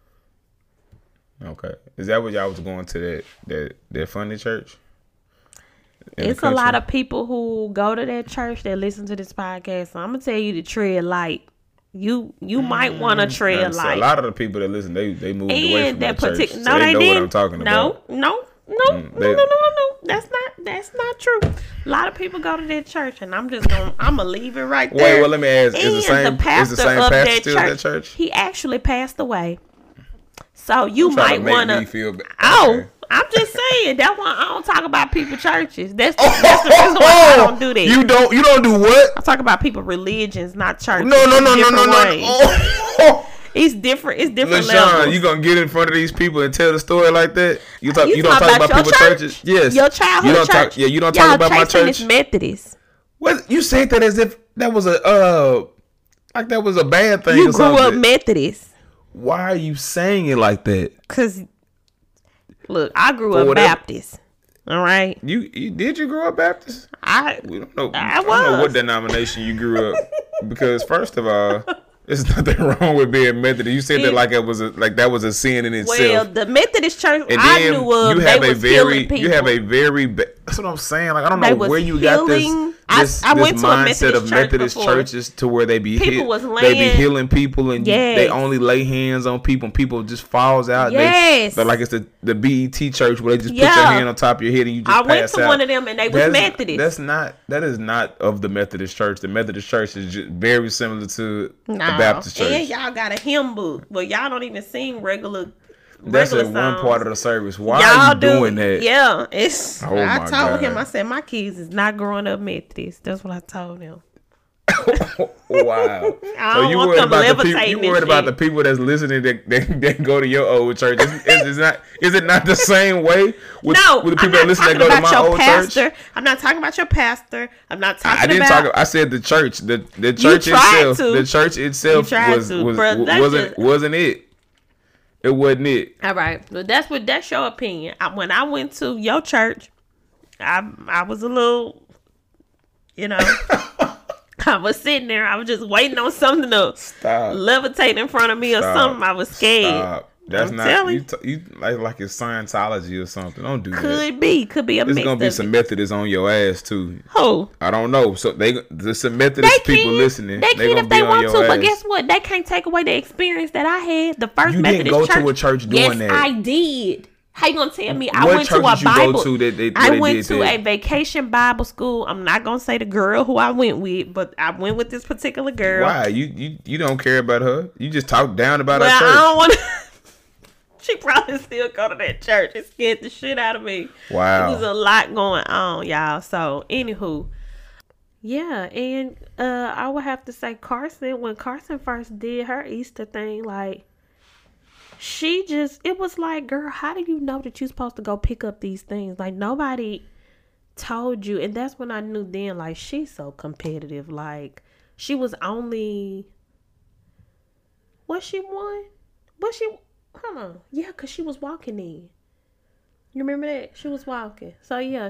S1: Okay, is that what y'all was going to that funny church? In the
S5: It's a lot
S1: country?
S5: of people who go to that church that listen to this podcast. So I'm gonna tell you to tread light. You might want to tread
S1: So
S5: light.
S1: a lot of the people that listen, they moved away
S5: And
S1: from
S5: that
S1: that church.
S5: particular,
S1: So
S5: no,
S1: they
S5: they
S1: know
S5: didn't.
S1: what I'm talking about.
S5: No. That's not true. A lot of people go to that church, and I'm gonna leave it right there.
S1: Wait, well, let me ask:
S5: And
S1: is the same
S5: pastor
S1: pastor
S5: of that
S1: still at that church?
S5: He actually passed away. So you
S1: Trying
S5: might
S1: to make
S5: want
S1: me
S5: to.
S1: feel bad.
S5: Oh,
S1: Okay.
S5: I'm just saying. That's why I don't talk about people churches. That's the reason why I don't do that.
S1: You don't do what?
S5: I talk about people religions, not churches.
S1: No.
S5: Different ways.
S1: Oh.
S5: It's different. It's different
S1: LaShawn,
S5: levels.
S1: you gonna get in front of these people and tell the story like that? You don't
S5: You
S1: talk about
S5: your
S1: people
S5: church?
S1: churches? Yes.
S5: Your childhood
S1: you don't
S5: church.
S1: Talk, you don't
S5: Y'all,
S1: talk about my
S5: Chasing
S1: church.
S5: is Methodist.
S1: What you said that as if that was like that was a bad thing.
S5: You
S1: or
S5: grew up
S1: something.
S5: Methodist.
S1: Why are you saying it like that?
S5: Cause look, I grew
S1: For
S5: up
S1: whatever-
S5: Baptist. All right.
S1: You did you grow up Baptist?
S5: I
S1: We don't know.
S5: I
S1: don't know what
S5: was.
S1: denomination you grew up because first of all, There's nothing wrong with being Methodist. You said that like it was that was a sin in itself.
S5: Well, the Methodist church
S1: and
S5: I
S1: then
S5: knew of,
S1: you have
S5: they
S1: a
S5: was healing
S1: very,
S5: people.
S1: you have a very. That's what I'm saying. Like I don't
S5: They
S1: know
S5: was
S1: where you got
S5: healing.
S1: this
S5: I went to a
S1: mindset
S5: Methodist
S1: of
S5: church
S1: Methodist
S5: before.
S1: churches to where they be
S5: People was
S1: they be
S5: laying-
S1: healing people and
S5: Yes.
S1: they only lay hands on people and people just falls out.
S5: Yes.
S1: They're like it's the BET church where they just put
S5: Yeah.
S1: your hand on top of your head and you just
S5: I
S1: pass
S5: went to
S1: out.
S5: one of them and they was Methodist.
S1: That is not of the Methodist church. The Methodist church is just very similar to the
S5: Nah.
S1: Baptist church.
S5: And y'all got a hymn book. Well, y'all don't even sing regular
S1: That's in one
S5: songs.
S1: part of the service. Why
S5: Y'all
S1: are you
S5: do,
S1: doing that?
S5: Yeah, it's.
S1: Oh
S5: I
S1: my
S5: told him.
S1: God.
S5: I said my kids is not growing up Methodist. That's what I told him.
S1: Wow.
S5: I
S1: So
S5: don't
S1: you
S5: want
S1: worried
S5: them
S1: about the people?
S5: levitating
S1: You
S5: and
S1: worried about the
S5: shit.
S1: people that's listening that go to your old church? Is it not the same way with,
S5: No,
S1: with the
S5: I'm
S1: people that
S5: not
S1: listen that
S5: talking
S1: go to
S5: about
S1: my
S5: your
S1: old
S5: pastor.
S1: church?
S5: I'm not talking about your pastor. I'm not talking
S1: I didn't
S5: about.
S1: talk. I said the church. The church
S5: tried
S1: itself.
S5: to.
S1: The church itself
S5: You tried to, bruh. That's just-
S1: wasn't it. It wasn't it.
S5: All right, well, that's your opinion. When I went to your church, I was a little, I was sitting there. I was just waiting on something to
S1: Stop.
S5: levitate in front of me or
S1: Stop.
S5: something. I was scared.
S1: Stop. That's
S5: I'm
S1: not
S5: telling
S1: you like it's Scientology or something. Don't do that.
S5: Could be a
S1: There's
S5: mix
S1: gonna be
S5: of
S1: some
S5: it.
S1: Methodists on your ass too.
S5: Who?
S1: I don't know. So there's some
S5: They
S1: Methodist people
S5: can.
S1: listening.
S5: They
S1: They
S5: can
S1: gonna
S5: if they
S1: be on
S5: want
S1: your
S5: to,
S1: ass.
S5: but guess what? They can't take away the experience that I had. The first
S1: You
S5: Methodist
S1: didn't go
S5: church.
S1: to a church doing
S5: yes,
S1: that.
S5: I did. How you gonna tell me? I
S1: What
S5: went to
S1: church
S5: a
S1: did you go
S5: Bible.
S1: to that
S5: I
S1: they
S5: went
S1: did
S5: to
S1: that?
S5: a vacation Bible school. I'm not gonna say the girl who I went with, but I went with this particular girl.
S1: Why? You don't care about her. You just talk down about
S5: Well,
S1: her church.
S5: I don't want to. She probably still go to that church. It scared the shit out of me.
S1: Wow.
S5: It was a lot going on, y'all. So, anywho. Yeah, and I would have to say Carson, when Carson first did her Easter thing, like, it was like, girl, how do you know that you're supposed to go pick up these things? Like, nobody told you. And that's when I knew then, like, she's so competitive. Like, she was only, hold on. Yeah, because she was walking in. You remember that? She was walking. So, yeah,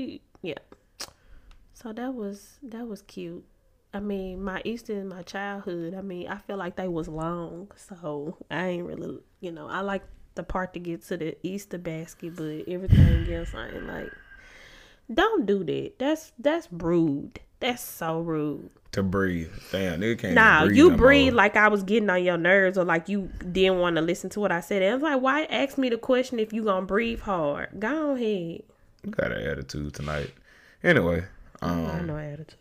S5: So, that was cute. I mean, my Easter in my childhood, I mean, I feel like they was long. So, I ain't really, I like the part to get to the Easter basket, but everything else, I ain't like, don't do that. That's rude. That's so rude.
S1: To breathe. Damn, nigga can't
S5: Nah,
S1: breathe
S5: you
S1: no
S5: breathe
S1: more.
S5: like I was getting on your nerves or like you didn't want to listen to what I said. I was like, why ask me the question if you gonna breathe hard? Go ahead.
S1: You got an attitude tonight. Anyway,
S5: I know attitude.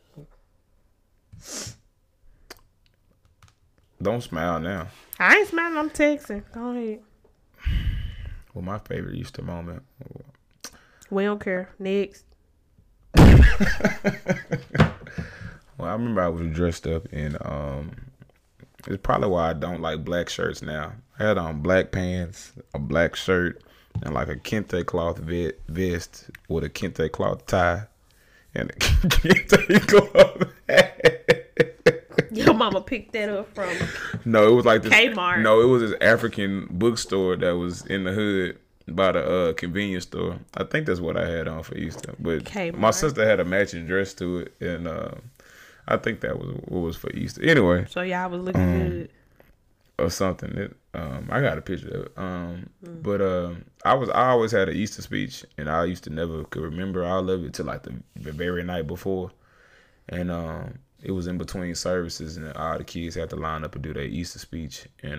S1: don't smile now.
S5: I ain't smiling, I'm texting. Go ahead.
S1: Well, my favorite Easter moment.
S5: We don't care. Next.
S1: Well, I remember I was dressed up in it's probably why I don't like black shirts now. I had on black pants, a black shirt, and like a kente cloth vest with a kente cloth tie and a kente cloth hat.
S5: Your mama picked that up from
S1: No, it was like this
S5: Kmart.
S1: No, it was this African bookstore that was in the hood by the convenience store. I think that's what I had on for Easter. But
S5: Kmart.
S1: my sister had a matching dress to it, and I think that was what was for Easter. Anyway,
S5: So y'all was looking good.
S1: or something. I got a picture of it. But I always had an Easter speech, and I used to never could remember all of it till like the very night before, and it was in between services, and all the kids had to line up and do their Easter speech, and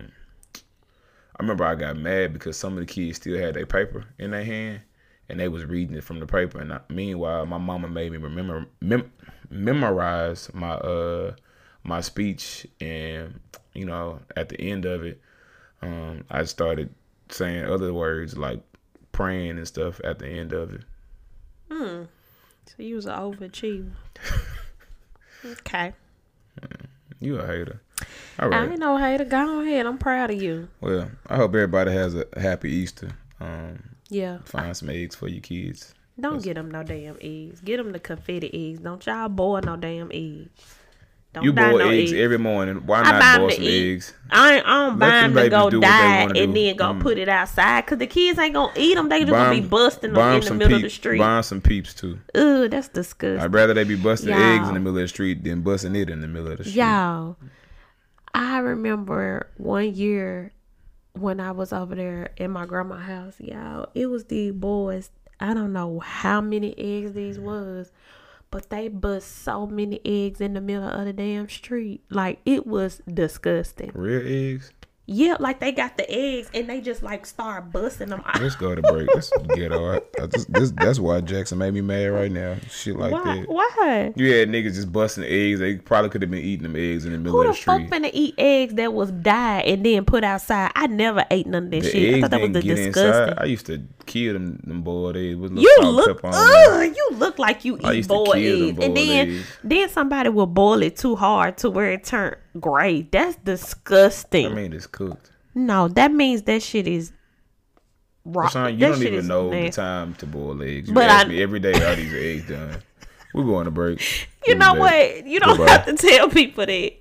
S1: I remember I got mad because some of the kids still had their paper in their hand, and they was reading it from the paper, and meanwhile my mama made me memorize my speech, and at the end of it, I started saying other words like praying and stuff at the end of it.
S5: So you was an overachiever. Okay.
S1: You a hater. All
S5: I
S1: right.
S5: ain't no hater. Go ahead. I'm proud of you.
S1: Well, I hope everybody has a happy Easter.
S5: Yeah.
S1: Find some eggs for your kids.
S5: Don't get them no damn eggs. Get them the confetti eggs. Don't y'all boil no damn eggs. Don't
S1: You
S5: buy
S1: boil
S5: no
S1: eggs every morning. Why
S5: I buy
S1: not
S5: 'em
S1: boil
S5: to
S1: some
S5: eat.
S1: eggs?
S5: I don't buy
S1: Let
S5: them
S1: them
S5: to go
S1: babies do what they
S5: die
S1: wanna
S5: and
S1: do.
S5: then go put it outside because the kids ain't gonna eat them. They just gonna be busting
S1: buy
S5: them in
S1: 'em
S5: the
S1: some
S5: middle of the
S1: peeps.
S5: street.
S1: Buy 'em some peeps too.
S5: Ugh, that's disgusting.
S1: I'd rather they be busting
S5: Y'all.
S1: eggs in the middle of the street than busting it in the middle of the street.
S5: Y'all, I remember one year when I was over there in my grandma's house, y'all, it was these boys. I don't know how many eggs these was, but they bust so many eggs in the middle of the damn street. Like, it was disgusting.
S1: Real eggs?
S5: Yeah, like they got the eggs and they just like start busting them out.
S1: Let's go to break. Let's get on. That's why Jackson made me mad right now. Shit like that.
S5: Why?
S1: You had niggas just busting eggs. They probably could have been eating them eggs in the middle
S5: Who
S1: of
S5: the
S1: the
S5: fuck
S1: street.
S5: finna eat eggs that was dyed and then put outside? I never ate none of that
S1: The
S5: shit. I
S1: eggs
S5: thought that was
S1: didn't get
S5: disgusting.
S1: inside. I used to kill them boiled eggs with no
S5: You
S1: salt and
S5: look,
S1: pepper on them.
S5: you look like you
S1: I
S5: eat
S1: used to
S5: boiled
S1: kill them
S5: eggs, and
S1: boiled eggs.
S5: then somebody will boil it too hard to where it turned gray. That's disgusting.
S1: I mean, it's cooked.
S5: No, that means that shit is raw.
S1: Son, you
S5: That
S1: don't
S5: shit
S1: even
S5: is
S1: know the
S5: nasty.
S1: time to boil eggs. You
S5: But
S1: ask
S5: I-
S1: me every day, are these eggs done? We're going to break.
S5: You
S1: We'll
S5: know
S1: be back.
S5: what? You don't
S1: Goodbye.
S5: have to tell people that.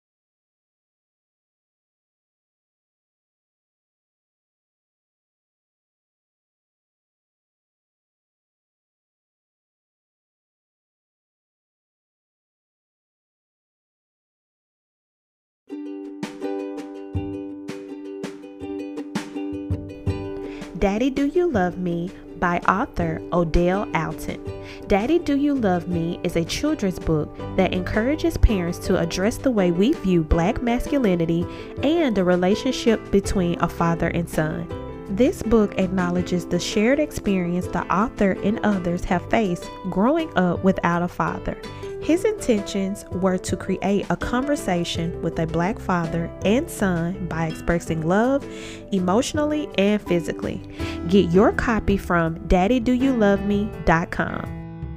S5: Daddy Do You Love Me by author Odell Alton. Daddy Do You Love Me is a children's book that encourages parents to address the way we view black masculinity and the relationship between a father and son. This book acknowledges the shared experience the author and others have faced growing up without a father. His intentions were to create a conversation with a black father and son by expressing love emotionally and physically. Get your copy from daddydoyouloveme.com.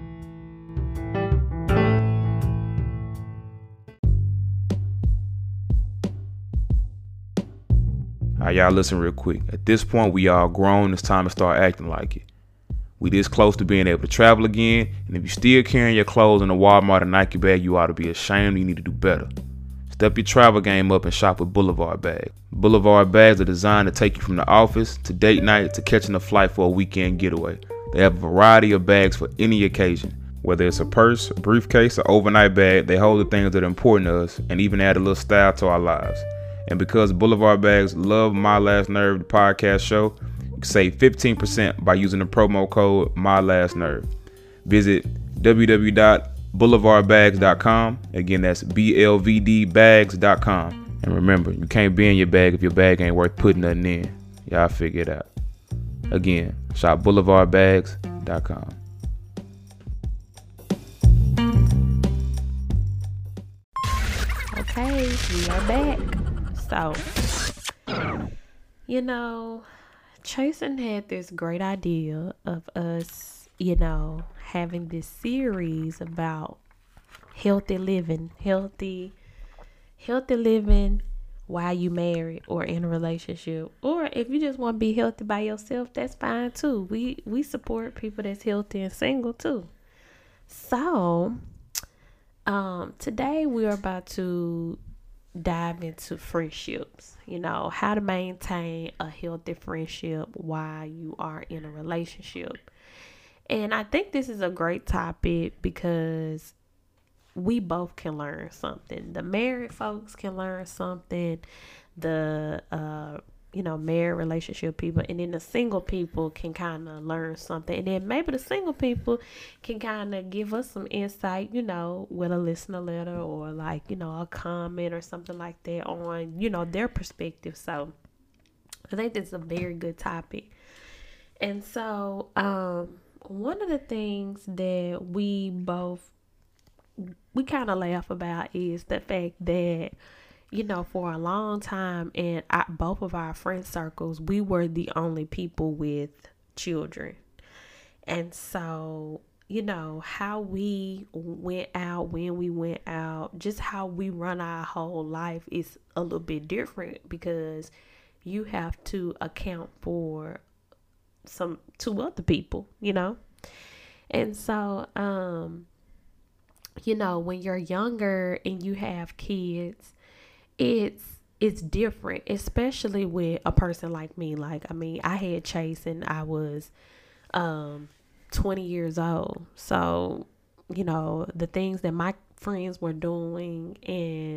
S1: All right, y'all listen real quick. At this point, we all grown. It's time to start acting like it. We this close to being able to travel again, and if you still carrying your clothes in a Walmart or Nike bag, you ought to be ashamed. You need to do better. Step your travel game up and shop with Boulevard Bags. Boulevard Bags are designed to take you from the office to date night to catching a flight for a weekend getaway. They have a variety of bags for any occasion. Whether it's a purse, a briefcase, or overnight bag, they hold the things that are important to us and even add a little style to our lives. And because Boulevard Bags love My Last Nerve, the podcast show, you can save 15% by using the promo code My Last Nerve. Visit www.boulevardbags.com. Again, that's BLVDbags.com. And remember, you can't be in your bag if your bag ain't worth putting nothing in. Y'all figure it out. Again, shop boulevardbags.com.
S5: Okay, we are back. So, Chasen had this great idea of us, having this series about healthy living while you married or in a relationship, or if you just want to be healthy by yourself, that's fine too. We support people that's healthy and single too. So, today we're about to dive into friendships, how to maintain a healthy friendship while you are in a relationship. And I think this is a great topic because we both can learn something. The married folks can learn something, the married relationship people, and then the single people can kind of learn something, and then maybe the single people can kind of give us some insight, with a listener letter or a comment or something like that on their perspective. So I think this is a very good topic. And so one of the things that we kind of laugh about is the fact that for a long time in both of our friend circles, we were the only people with children. And so, how we went out, when we went out, just how we run our whole life is a little bit different because you have to account for two other people, And so, when you're younger and you have kids, it's different, especially with a person like me. I had Chase and I was 20 years old. So, the things that my friends were doing and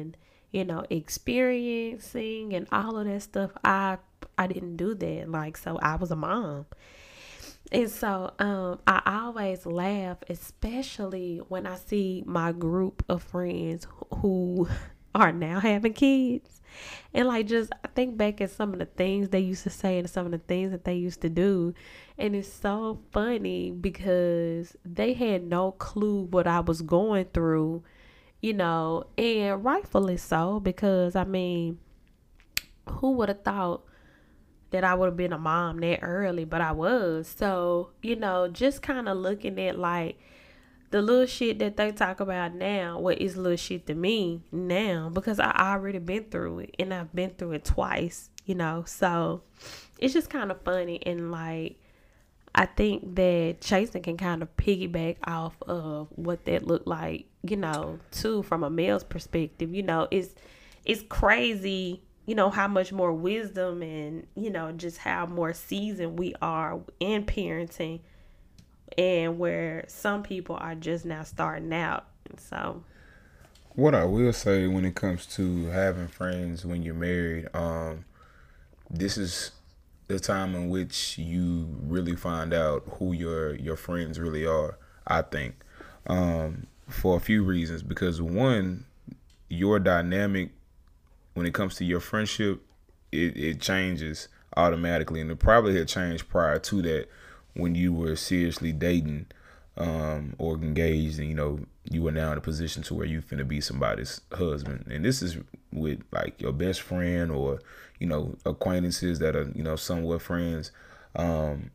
S5: experiencing and all of that stuff. I didn't do that. Like, so I was a mom. And so I always laugh, especially when I see my group of friends who are now having kids. And like, just I think back at some of the things they used to say and some of the things that they used to do. And it's so funny because they had no clue what I was going through, and rightfully so, because I mean, who would have thought that I would have been a mom that early, but I was. So, just kind of looking at like the little shit that they talk about now, what is little shit to me now, because I already been through it and I've been through it twice, so it's just kind of funny. And like, I think that Chasen can kind of piggyback off of what that looked like, too, from a male's perspective. It's crazy, how much more wisdom and, just how more seasoned we are in parenting, and where some people are just now starting out. So
S1: what I will say when it comes to having friends when you're married, this is the time in which you really find out who your friends really are, I think, for a few reasons. Because one, your dynamic when it comes to your friendship, it changes automatically, and it probably had changed prior to that when you were seriously dating or engaged, and you were now in a position to where you finna be somebody's husband. And this is with like your best friend or acquaintances that are somewhat friends. The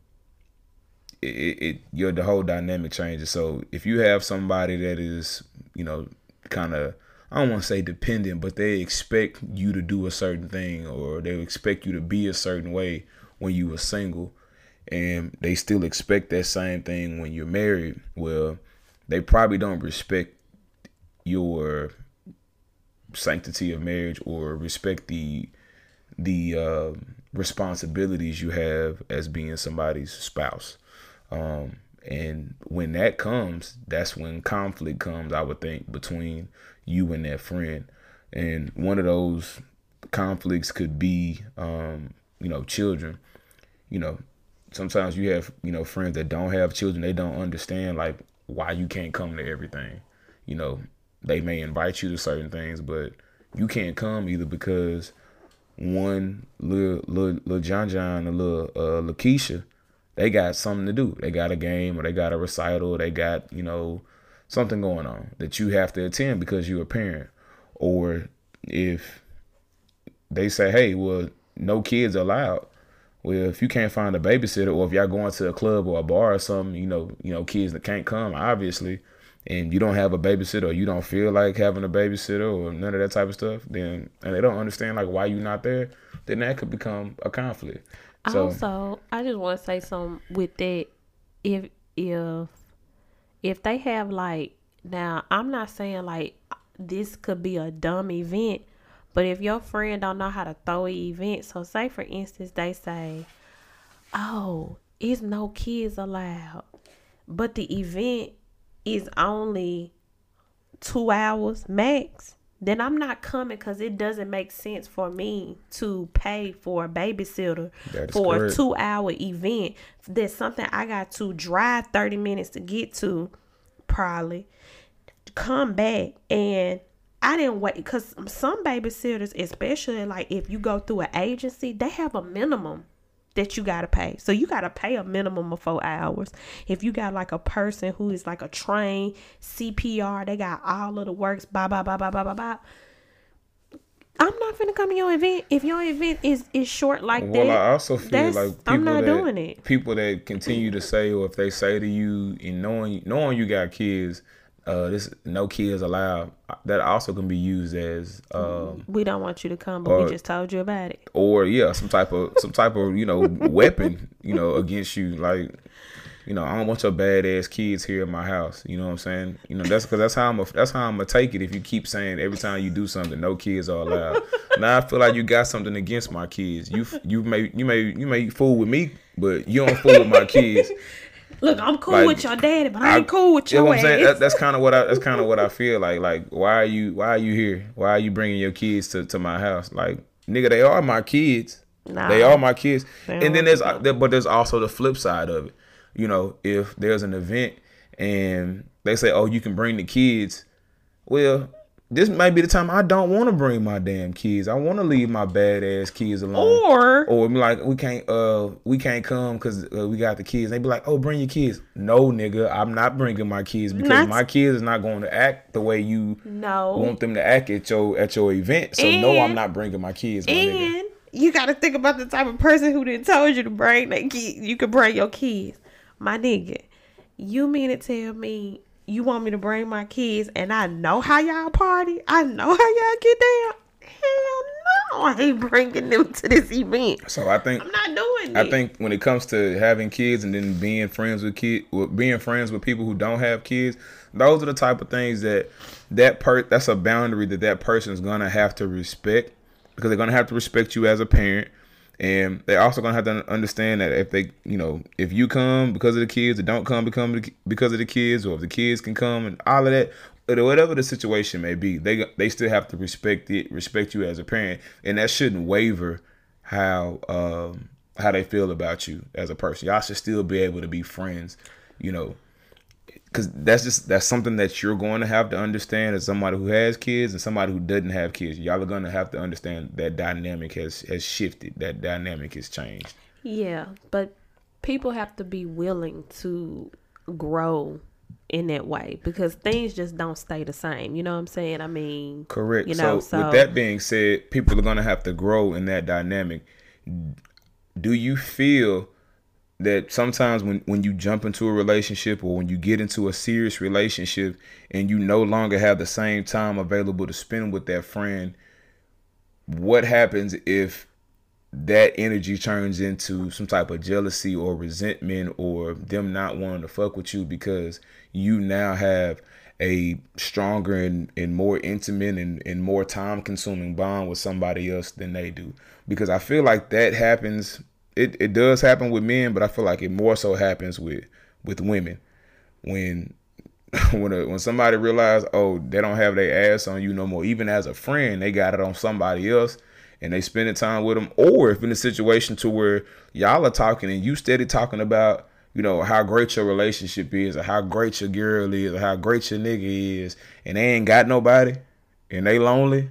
S1: whole dynamic changes. So if you have somebody that is kind of, I don't want to say dependent, but they expect you to do a certain thing, or they expect you to be a certain way when you were single, and they still expect that same thing when you're married, well, they probably don't respect your sanctity of marriage or respect the responsibilities you have as being somebody's spouse. And when that comes, that's when conflict comes, I would think, between you and that friend. And one of those conflicts could be, children. Sometimes you have, friends that don't have children. They don't understand like why you can't come to everything. They may invite you to certain things, but you can't come either because one little John or little Lakeisha, they got something to do. They got a game, or they got a recital, they got, something going on that you have to attend because you're a parent. Or if they say, hey, well, no kids allowed. Well, if you can't find a babysitter, or if y'all going to a club or a bar or something, kids that can't come, obviously, and you don't have a babysitter, or you don't feel like having a babysitter, or none of that type of stuff, then, and they don't understand like why you're not there, then that could become a conflict. So,
S5: also, I just want to say something with that. If they have like, now I'm not saying like this could be a dumb event, but if your friend don't know how to throw an event, so say for instance they say, oh, it's no kids allowed, but the event is only 2 hours max, then I'm not coming, because it doesn't make sense for me to pay for a babysitter for correct. A 2-hour event. That's something I got to drive 30 minutes to get to, probably come back. And I didn't wait, because some babysitters, especially like if you go through an agency, they have a minimum that you got to pay. So you got to pay a minimum of 4 hours. If you got like a person who is like a trained CPR, they got all of the works, blah, blah, blah, blah, blah, blah, blah. I'm not finna come to your event. If your event is short like that.
S1: Well, I also feel like people
S5: I'm not doing it.
S1: People that continue to say, or if they say to you, and knowing you got kids, this no kids allowed, that also can be used as
S5: we don't want you to come, but we just told you about it.
S1: Or some type of weapon, against you. Like, I don't want your badass kids here in my house. You know what I'm saying? That's because that's how I'm gonna take it. If you keep saying every time you do something, no kids are allowed. Now I feel like you got something against my kids. You may fool with me, but you don't fool with my kids.
S5: Look, I'm cool
S1: Like,
S5: with your daddy, but I ain't cool with
S1: You know
S5: your
S1: what I'm saying?
S5: ass.
S1: That's kind of what I feel like. Like, why are you here? Why are you bringing your kids to my house? Like, nigga, they are my kids.
S5: Nah.
S1: They are my kids.
S5: They
S1: And then
S5: don't
S1: there's also the flip side of it. You know, if there's an event and they say, oh, you can bring the kids. Well, this might be the time I don't want to bring my damn kids. I want to leave my badass kids alone. Or be like, we can't come because we got the kids. They be like, oh, bring your kids. No, nigga, I'm not bringing my kids because my kids is not going to act the way you want them to act at your event. So no, I'm not bringing my kids. My nigga.
S5: You got to think about the type of person who didn't told you to bring that kid. You can bring your kids, my nigga. You mean to tell me you want me to bring my kids and I know how y'all party? I know how y'all get down? Hell no, I ain't bringing them to this event.
S1: So I think
S5: I'm not doing it.
S1: I think when it comes to having kids and then being friends with people who don't have kids, those are the type of things that's a boundary that person's gonna have to respect, because they're gonna have to respect you as a parent. And they're also going to have to understand that if you come because of the kids, or don't come because of the kids, or if the kids can come and all of that, or whatever the situation may be, they still have to respect you as a parent. And that shouldn't waver how they feel about you as a person. Y'all should still be able to be friends, because that's something that you're going to have to understand as somebody who has kids and somebody who doesn't have kids. Y'all are going to have to understand that dynamic has shifted. That dynamic has changed.
S5: Yeah, but people have to be willing to grow in that way, because things just don't stay the same. You know what I'm saying? I mean,
S1: correct. So with that being said, people are going to have to grow in that dynamic. Do you feel that sometimes when you jump into a relationship, or when you get into a serious relationship and you no longer have the same time available to spend with that friend, what happens if that energy turns into some type of jealousy or resentment, or them not wanting to fuck with you because you now have a stronger and more intimate and more time consuming bond with somebody else than they do? Because I feel like that happens. It does happen with men, but I feel like it more so happens with women. When somebody realizes, oh, they don't have their ass on you no more, even as a friend, they got it on somebody else, and they spending time with them. Or if in a situation to where y'all are talking and you steady talking about, how great your relationship is, or how great your girl is, or how great your nigga is, and they ain't got nobody, and they lonely.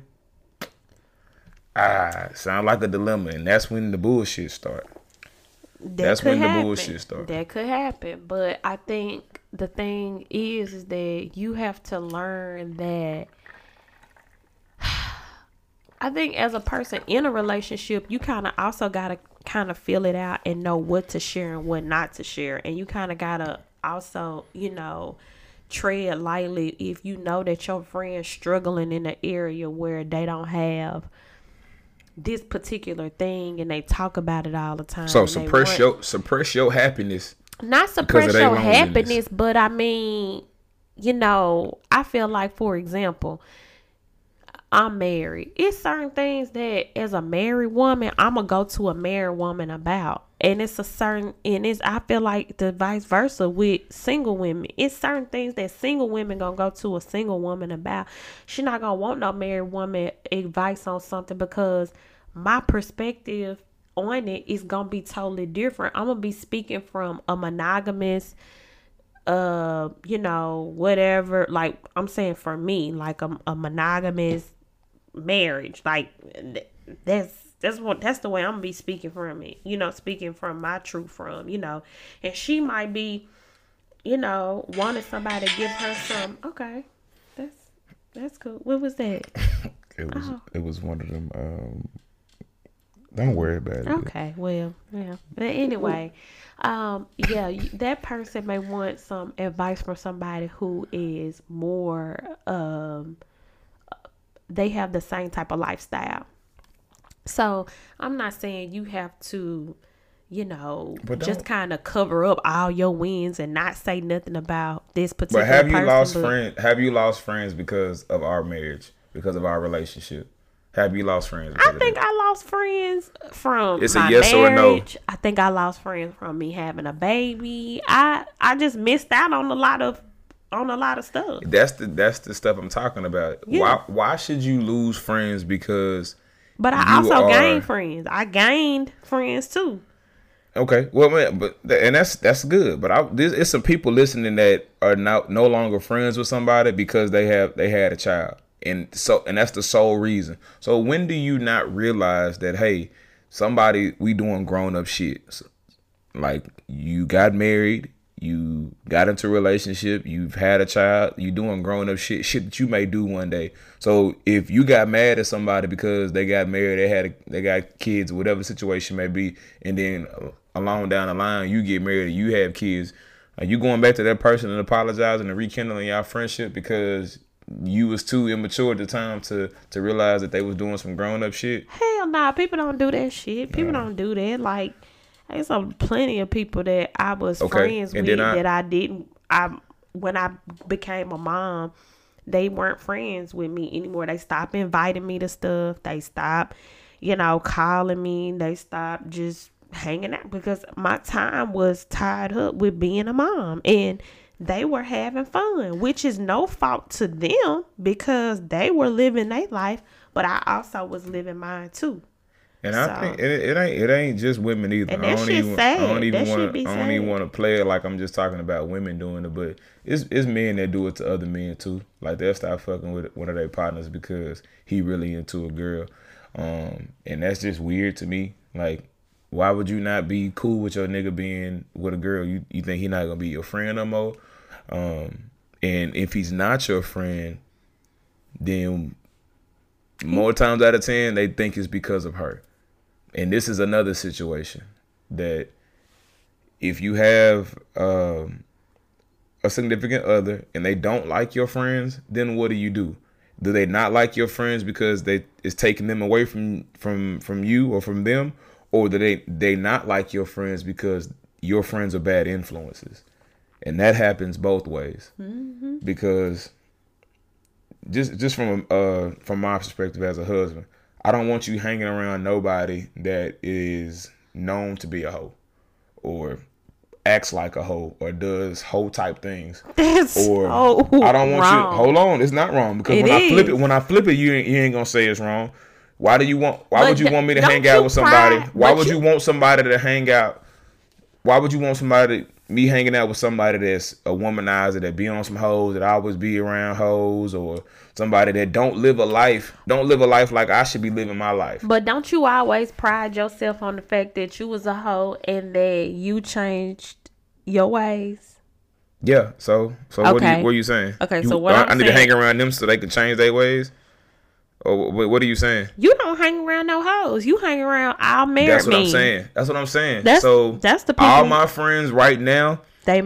S1: Sound like a dilemma, and that's when the bullshit start. That
S5: could happen, but I think the thing is that you have to learn that. I think as a person in a relationship, you kind of also gotta kind of feel it out and know what to share and what not to share, and you kind of gotta also, tread lightly if you know that your friend's struggling in an area where they don't have this particular thing and they talk about it all the time.
S1: So suppress your happiness.
S5: Not suppress your happiness, but I mean, I feel like, for example, I'm married. It's certain things that as a married woman, I'm gonna go to a married woman about. And I feel like the vice versa with single women. It's certain things that single women gonna go to a single woman about. She not gonna want no married woman advice on something, because my perspective on it is gonna be totally different. I'm gonna be speaking from a monogamous, whatever. Like, I'm saying for me, like a monogamous marriage. Like, that's the way I'm gonna be speaking from it, speaking from my truth from, and she might be, wanting somebody to give her some. Okay, that's cool. What was that?
S1: It was one of them. Don't worry about it.
S5: Okay, well, yeah. But anyway, that person may want some advice from somebody who is more, they have the same type of lifestyle. So I'm not saying you have to, just kind of cover up all your wins and not say nothing about this particular person.
S1: But have you lost friends because of our marriage, because of our relationship? Have you lost friends?
S5: I think I lost friends from
S1: It's a
S5: my
S1: yes or no.
S5: marriage. I think I lost friends from me having a baby. I just missed out on a lot of stuff.
S1: That's the stuff I'm talking about.
S5: Yeah.
S1: Why should you lose friends because?
S5: But I also gained friends. I gained friends too.
S1: Okay, well, man, that's good. But it's some people listening that are no longer friends with somebody because they had a child, and that's the sole reason. So when do you not realize that, hey, we doing grown up shit? Like, you got married, you got into a relationship, you've had a child, you doing grown up shit that you may do one day. So if you got mad at somebody because they got married, they got kids, whatever the situation may be, and then along down the line you get married and you have kids, are you going back to that person and apologizing and rekindling your friendship because you was too immature at the time to realize that they was doing some grown up shit?
S5: Hell nah, people don't do that shit. People don't do that. Like, there's plenty of people that I was friends with that I didn't. When I became a mom, they weren't friends with me anymore. They stopped inviting me to stuff. They stopped, calling me. They stopped just hanging out because my time was tied up with being a mom, and they were having fun, which is no fault to them because they were living their life, but I also was living mine too.
S1: And I think it ain't just women either.
S5: And that shit's sad. I don't even
S1: want to play it like I'm just talking about women doing it, but it's men that do it to other men too. Like, they'll start fucking with one of their partners because he really into a girl, and that's just weird to me. Like, why would you not be cool with your nigga being with a girl? You think he not gonna be your friend no more? And if he's not your friend, then more times out of 10 they think it's because of her. And this is another situation that if you have a significant other and they don't like your friends, then what do? Do they not like your friends because it's taking them away from you or from them? Or do they not like your friends because your friends are bad influences? And that happens both ways. Mm-hmm. Because just from my perspective as a husband, I don't want you hanging around nobody that is known to be a hoe or acts like a hoe or does hoe type things.
S5: That's
S1: or
S5: so
S1: I don't want
S5: wrong.
S1: you. Hold on, it's not wrong because when I flip it, you ain't gonna say it's wrong. Why would you want me to hang out with somebody? Why would you want somebody to hang out? Why would you want me hanging out with somebody that's a womanizer, that be on some hoes, that always be around hoes, or somebody that don't live a life like I should be living my life?
S5: But don't you always pride yourself on the fact that you was a hoe and that you changed your ways?
S1: Yeah. So okay. What are you saying?
S5: Okay.
S1: I need to hang around them so they can change their ways. Or what are you saying? You
S5: don't hang around no hoes. You hang around all married men.
S1: That's what I'm saying.
S5: That's the people.
S1: All my friends right now,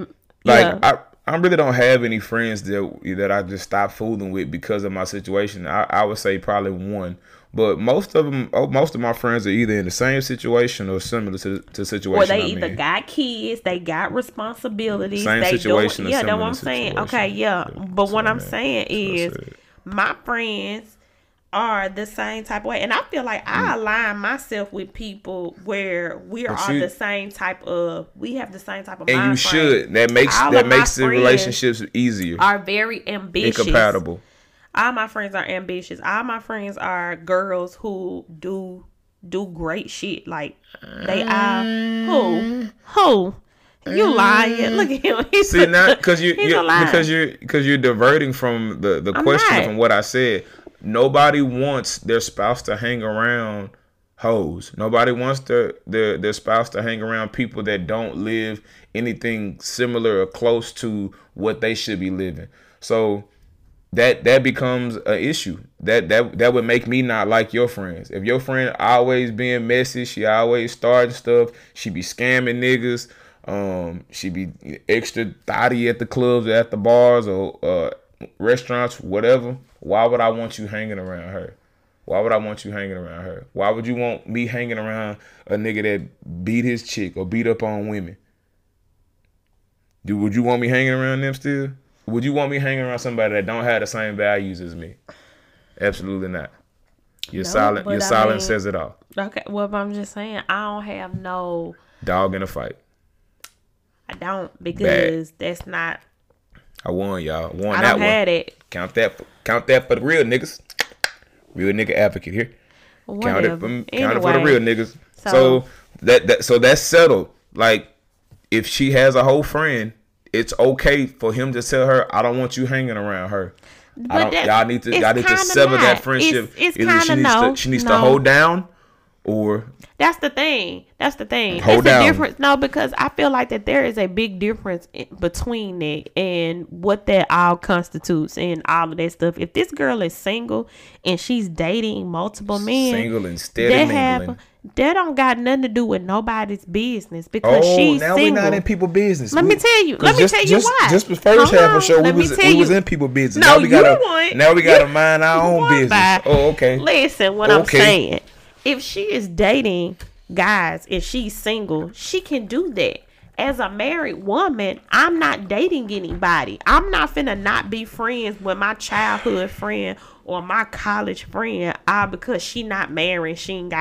S1: I really don't have any friends that I just stopped fooling with because of my situation. I would say probably one, but most of my friends are either in the same situation or similar to the situation.
S5: Or they either got kids, they got responsibilities.
S1: Same situation.
S5: Yeah, that's what I'm saying. Okay, yeah, but what I'm saying is my friends are the same type of way, and I feel like I align myself with people where we are all the same type of. We have the same type of.
S1: And
S5: mind
S1: you should. That makes the relationships easier.
S5: Are very ambitious.
S1: And compatible.
S5: All my friends are ambitious. All my friends are girls who do great shit. Like they are who. You lying? Look at him.
S1: See, now because you're diverting from the question from what I said. Nobody wants their spouse to hang around hoes. Nobody wants their spouse to hang around people that don't live anything similar or close to what they should be living. So that becomes an issue. That would make me not like your friends. If your friend always being messy, she always starting stuff, she be scamming niggas, she be extra thotty at the clubs, at the bars, or restaurants, whatever. Why would I want you hanging around her? Why would I want you hanging around her? Why would you want me hanging around a nigga that beat his chick or beat up on women? Would you want me hanging around them still? Would you want me hanging around somebody that don't have the same values as me? Absolutely not. Your
S5: No,
S1: silence
S5: but
S1: your
S5: I
S1: silence
S5: mean-
S1: says it all.
S5: Okay, well, but I'm just saying, I don't have no.
S1: Dog in a fight.
S5: I don't, because that's not.
S1: I won, y'all. Won
S5: I
S1: that
S5: don't
S1: one.
S5: have it.
S1: Count that for the real niggas. Real nigga advocate here. Count it for the real niggas. So that's settled. Like, if she has a whole friend, it's okay for him to tell her, I don't want you hanging around her. Y'all need to sever that friendship.
S5: It's
S1: Either she needs to hold down, or
S5: that's the thing.
S1: Hold
S5: it's
S1: down.
S5: a difference. No, because I feel like that there is a big difference between that and what that all constitutes and all of that stuff. If this girl is single and she's dating multiple men,
S1: single and steady mingling.
S5: That don't got nothing to do with nobody's business, because she's
S1: now
S5: single.
S1: we're not in people's business.
S5: Let me tell you why.
S1: Just the first half of the show, we was in people's business.
S5: No,
S1: now we gotta mind our own business. Oh, okay.
S5: Listen, what I'm saying. If she is dating guys and she's single, she can do that. As a married woman, I'm not dating anybody. I'm not finna not be friends with my childhood friend or my college friend because she not married, she ain't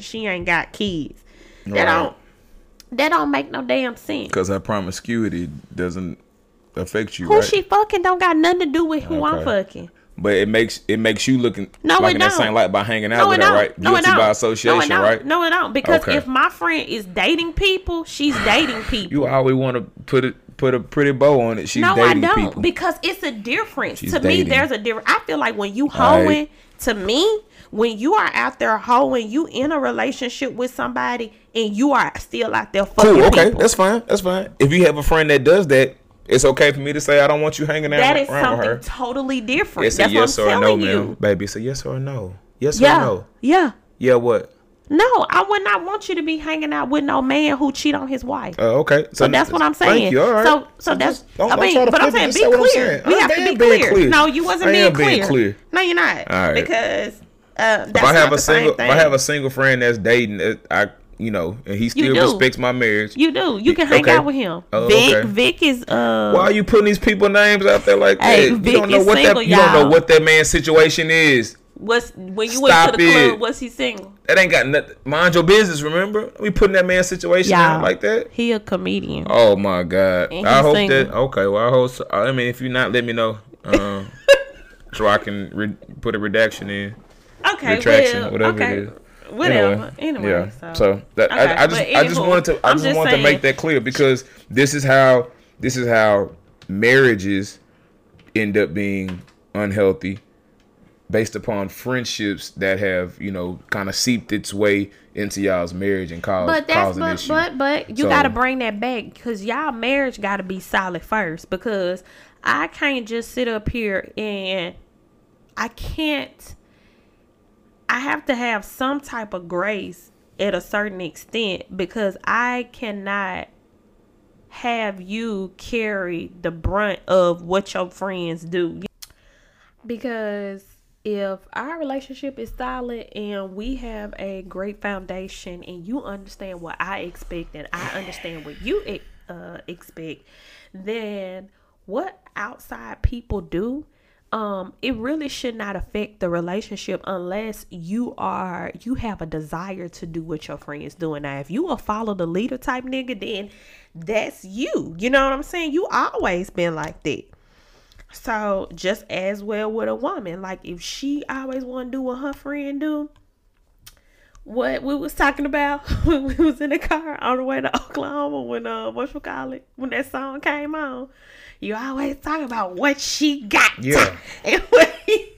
S5: got kids. That don't make no damn sense.
S1: Because her promiscuity doesn't affect you,
S5: Who
S1: right?
S5: she fucking don't got nothing to do with who I'm fucking.
S1: But it makes you looking
S5: No,
S1: like
S5: it
S1: in that
S5: don't.
S1: same light by hanging out
S5: No,
S1: with
S5: it
S1: her,
S5: don't.
S1: right?
S5: No, it
S1: Guilty
S5: don't.
S1: by association, right?
S5: No, it don't. Because
S1: Okay.
S5: if my friend is dating people, she's dating people.
S1: You always want to put a pretty bow on it. She's
S5: No,
S1: dating
S5: I don't.
S1: people.
S5: Because it's a difference.
S1: She's
S5: To me,
S1: dating.
S5: there's a difference. I feel like when you hoeing, to me, when you are out there hoeing, you in a relationship with somebody and you are still out there fucking
S1: Cool, okay,
S5: people.
S1: that's fine. If you have a friend that does that, it's okay for me to say I don't want you hanging out
S5: That is
S1: around with her.
S5: something totally different.
S1: It's
S5: That's
S1: a yes
S5: what
S1: or
S5: I'm
S1: a no,
S5: telling
S1: man.
S5: you.
S1: Baby, it's a yes or a no. Yes
S5: Yeah.
S1: or no.
S5: Yeah.
S1: Yeah, what?
S5: No, I would not want you to be hanging out with no man who cheat on his wife.
S1: Okay.
S5: So that's what I'm saying.
S1: Thank you. All right.
S5: So that's.
S1: don't
S5: I mean,
S1: try to
S5: but I'm
S1: flip it,
S5: saying,
S1: just
S5: be
S1: say what I'm
S5: clear.
S1: saying.
S5: We
S1: I'm
S5: have to be
S1: being
S5: clear.
S1: clear.
S5: No, you wasn't
S1: I
S5: being
S1: am being
S5: clear.
S1: clear.
S5: No, you're not.
S1: All right.
S5: Because that's
S1: If I have
S5: not the same thing.
S1: if I have a single friend that's dating, and he still
S5: do.
S1: respects my marriage.
S5: You do. You can hang
S1: Okay.
S5: out with him.
S1: Oh,
S5: Vic.
S1: okay.
S5: Vic is.
S1: Why are you putting these people names out there like
S5: Hey,
S1: that?
S5: Vic
S1: You don't know
S5: is
S1: what
S5: single,
S1: you don't know
S5: y'all.
S1: what that man's situation is.
S5: When you
S1: Stop
S5: went to the club,
S1: it.
S5: was he single?
S1: That ain't got nothing. Mind your business. Remember, we putting that man's situation out like that.
S5: He a comedian.
S1: Oh my God!
S5: And
S1: I
S5: he's
S1: hope
S5: single.
S1: that. Okay, well, I hope. So. I mean, if you're not, let me know. So I can put a redaction in.
S5: Okay,
S1: Retraction,
S5: well,
S1: whatever
S5: okay.
S1: it is.
S5: Whatever. Anyway,
S1: yeah. So that
S5: Okay,
S1: I
S5: but
S1: just
S5: anywho,
S1: wanted to
S5: I'm just
S1: to make
S5: saying-
S1: that clear, because this is how marriages end up being unhealthy based upon friendships that have kind of seeped its way into y'all's marriage and causing issues.
S5: But you
S1: So-
S5: gotta bring that back, because y'all marriage gotta be solid first, because I can't just sit up here and I have to have some type of grace at a certain extent, because I cannot have you carry the brunt of what your friends do. Because if our relationship is solid and we have a great foundation and you understand what I expect and I understand what you expect, then what outside people do, it really should not affect the relationship unless you have a desire to do what your friends doing. Now, if you a follow the leader type nigga, then that's you. You know what I'm saying? You always been like that. So just as well with a woman, like if she always want to do what her friend do, what we was talking about when we was in the car on the way to Oklahoma when when that song came on, you always talk about what she got.
S1: Yeah.
S5: And what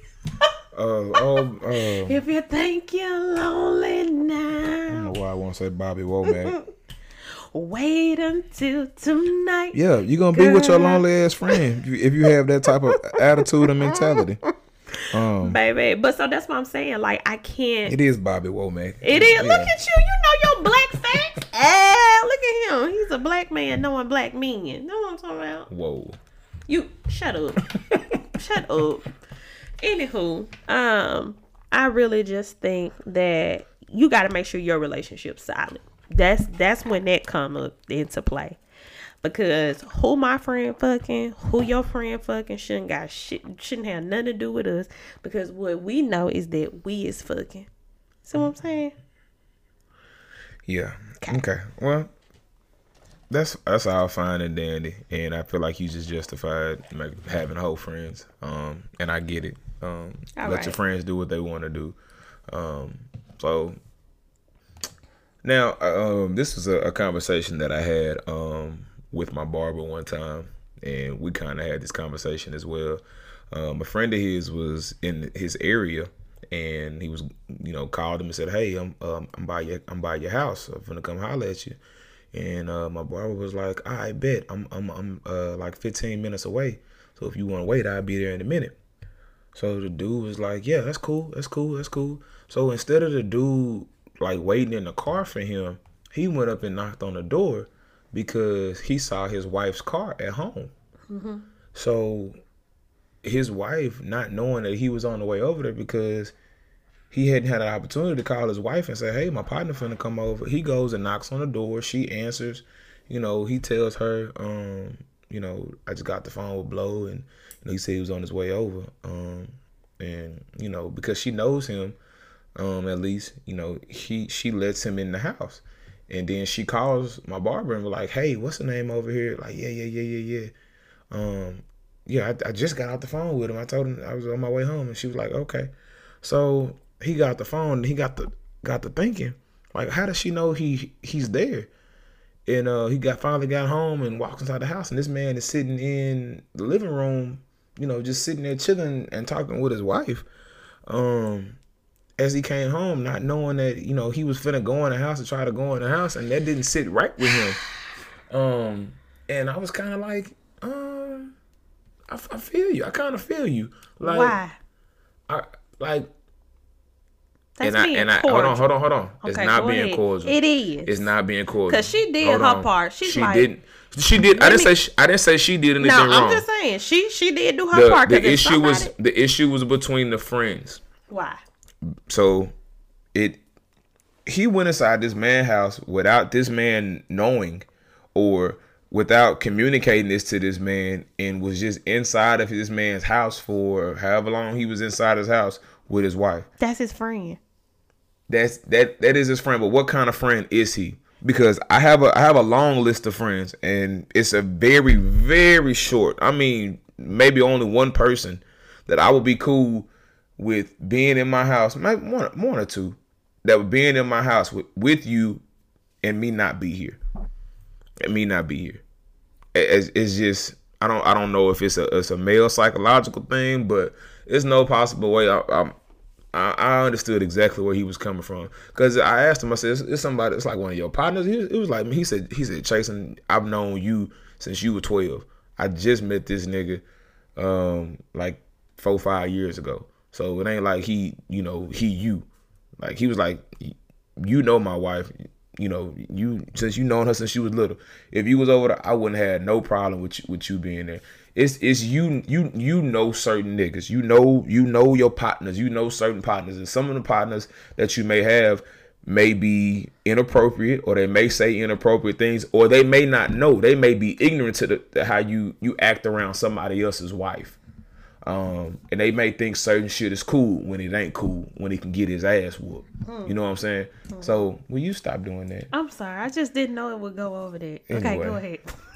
S1: I
S5: if you think you're lonely now,
S1: don't know why I want to say Bobby Womack.
S5: wait until tonight.
S1: Yeah, you're gonna be with your
S5: Girl.
S1: lonely ass friend if you have that type of attitude and mentality.
S5: Baby. But so that's what I'm saying. Like, I can't.
S1: It is Bobby Womack.
S5: It is.
S1: Yeah.
S5: Look at you. You know your black facts. Look at him. He's a black man knowing black men. You know what I'm talking about?
S1: Whoa.
S5: You shut up. Shut up. Anywho, I really just think that you got to make sure your relationship's solid. That's when that come up into play. Because who my friend fucking, who your friend fucking shouldn't have nothing to do with us. Because what we know is that we is fucking. See what I'm saying?
S1: Yeah. Okay. Well, that's all fine and dandy, and I feel like you just justified having whole friends. And I get it. Let your friends do what they want to do. So now, this was a conversation that I had with my barber one time, and we kind of had this conversation as well. A friend of his was in his area, and he was, called him and said, "Hey, I'm by your house. I'm gonna come holler at you." And my barber was like, "I bet I'm like 15 minutes away. So if you want to wait, I'll be there in a minute." So the dude was like, "Yeah, that's cool. So instead of the dude like waiting in the car for him, he went up and knocked on the door because he saw his wife's car at home. Mm-hmm. So his wife, not knowing that he was on the way over there, because he hadn't had an opportunity to call his wife and say, "Hey, my partner finna come over." He goes and knocks on the door. She answers. He tells her, "I just got the phone with Blow," and he said he was on his way over. And because she knows him, at least, she lets him in the house. And then she calls my barber and was like, "Hey, what's the name over here?" Like, yeah. I just got off the phone with him. I told him I was on my way home, and she was like, "Okay." So he got the phone, and he got to thinking, like, how does she know he's there? And he finally got home and walked inside the house, and this man is sitting in the living room, just sitting there chilling and talking with his wife. As he came home, not knowing that, he was finna go in the house and try to go in the house, and that didn't sit right with him. And I was kind of like, I feel you. I kind of feel you. Like,
S5: why? Hold
S1: on.
S5: Okay,
S1: it's not being
S5: ahead.
S1: cordial.
S5: It is.
S1: It's not being cordial.
S5: Because she did her part. She
S1: didn't. I didn't say she did anything wrong.
S5: No, I'm just saying she did do her part.
S1: The issue was between the friends.
S5: Why?
S1: So he went inside this man's house without this man knowing, or without communicating this to this man, and was just inside of this man's house for however long he was inside his house with his wife.
S5: That's his friend.
S1: That is his friend, but what kind of friend is he? Because I have a long list of friends, and it's a very, very short. I mean, maybe only one person that I would be cool with being in my house, maybe one or two, that would being in my house with you, and me not be here. It's just I don't know if it's a male psychological thing, but it's no possible way. I understood exactly where he was coming from, because I asked him. I said, "It's somebody. It's like one of your partners." It was like me. He said, "Chasen, I've known you since you were 12. I just met this nigga, like 4-5 years ago. So it ain't like you. Like, he was like, my wife. Since you known her since she was little. If you was over there, I wouldn't have no problem with you being there. It's you certain niggas. You know your partners. You know certain partners, and some of the partners that you may have may be inappropriate, or they may say inappropriate things, or they may not know. They may be ignorant to how you act around somebody else's wife. And they may think certain shit is cool when it ain't cool, when he can get his ass whooped. You know what I'm saying? So will you stop doing that?
S5: I'm sorry, I just didn't know it would go over there.
S1: Anyway.
S5: Okay, go ahead.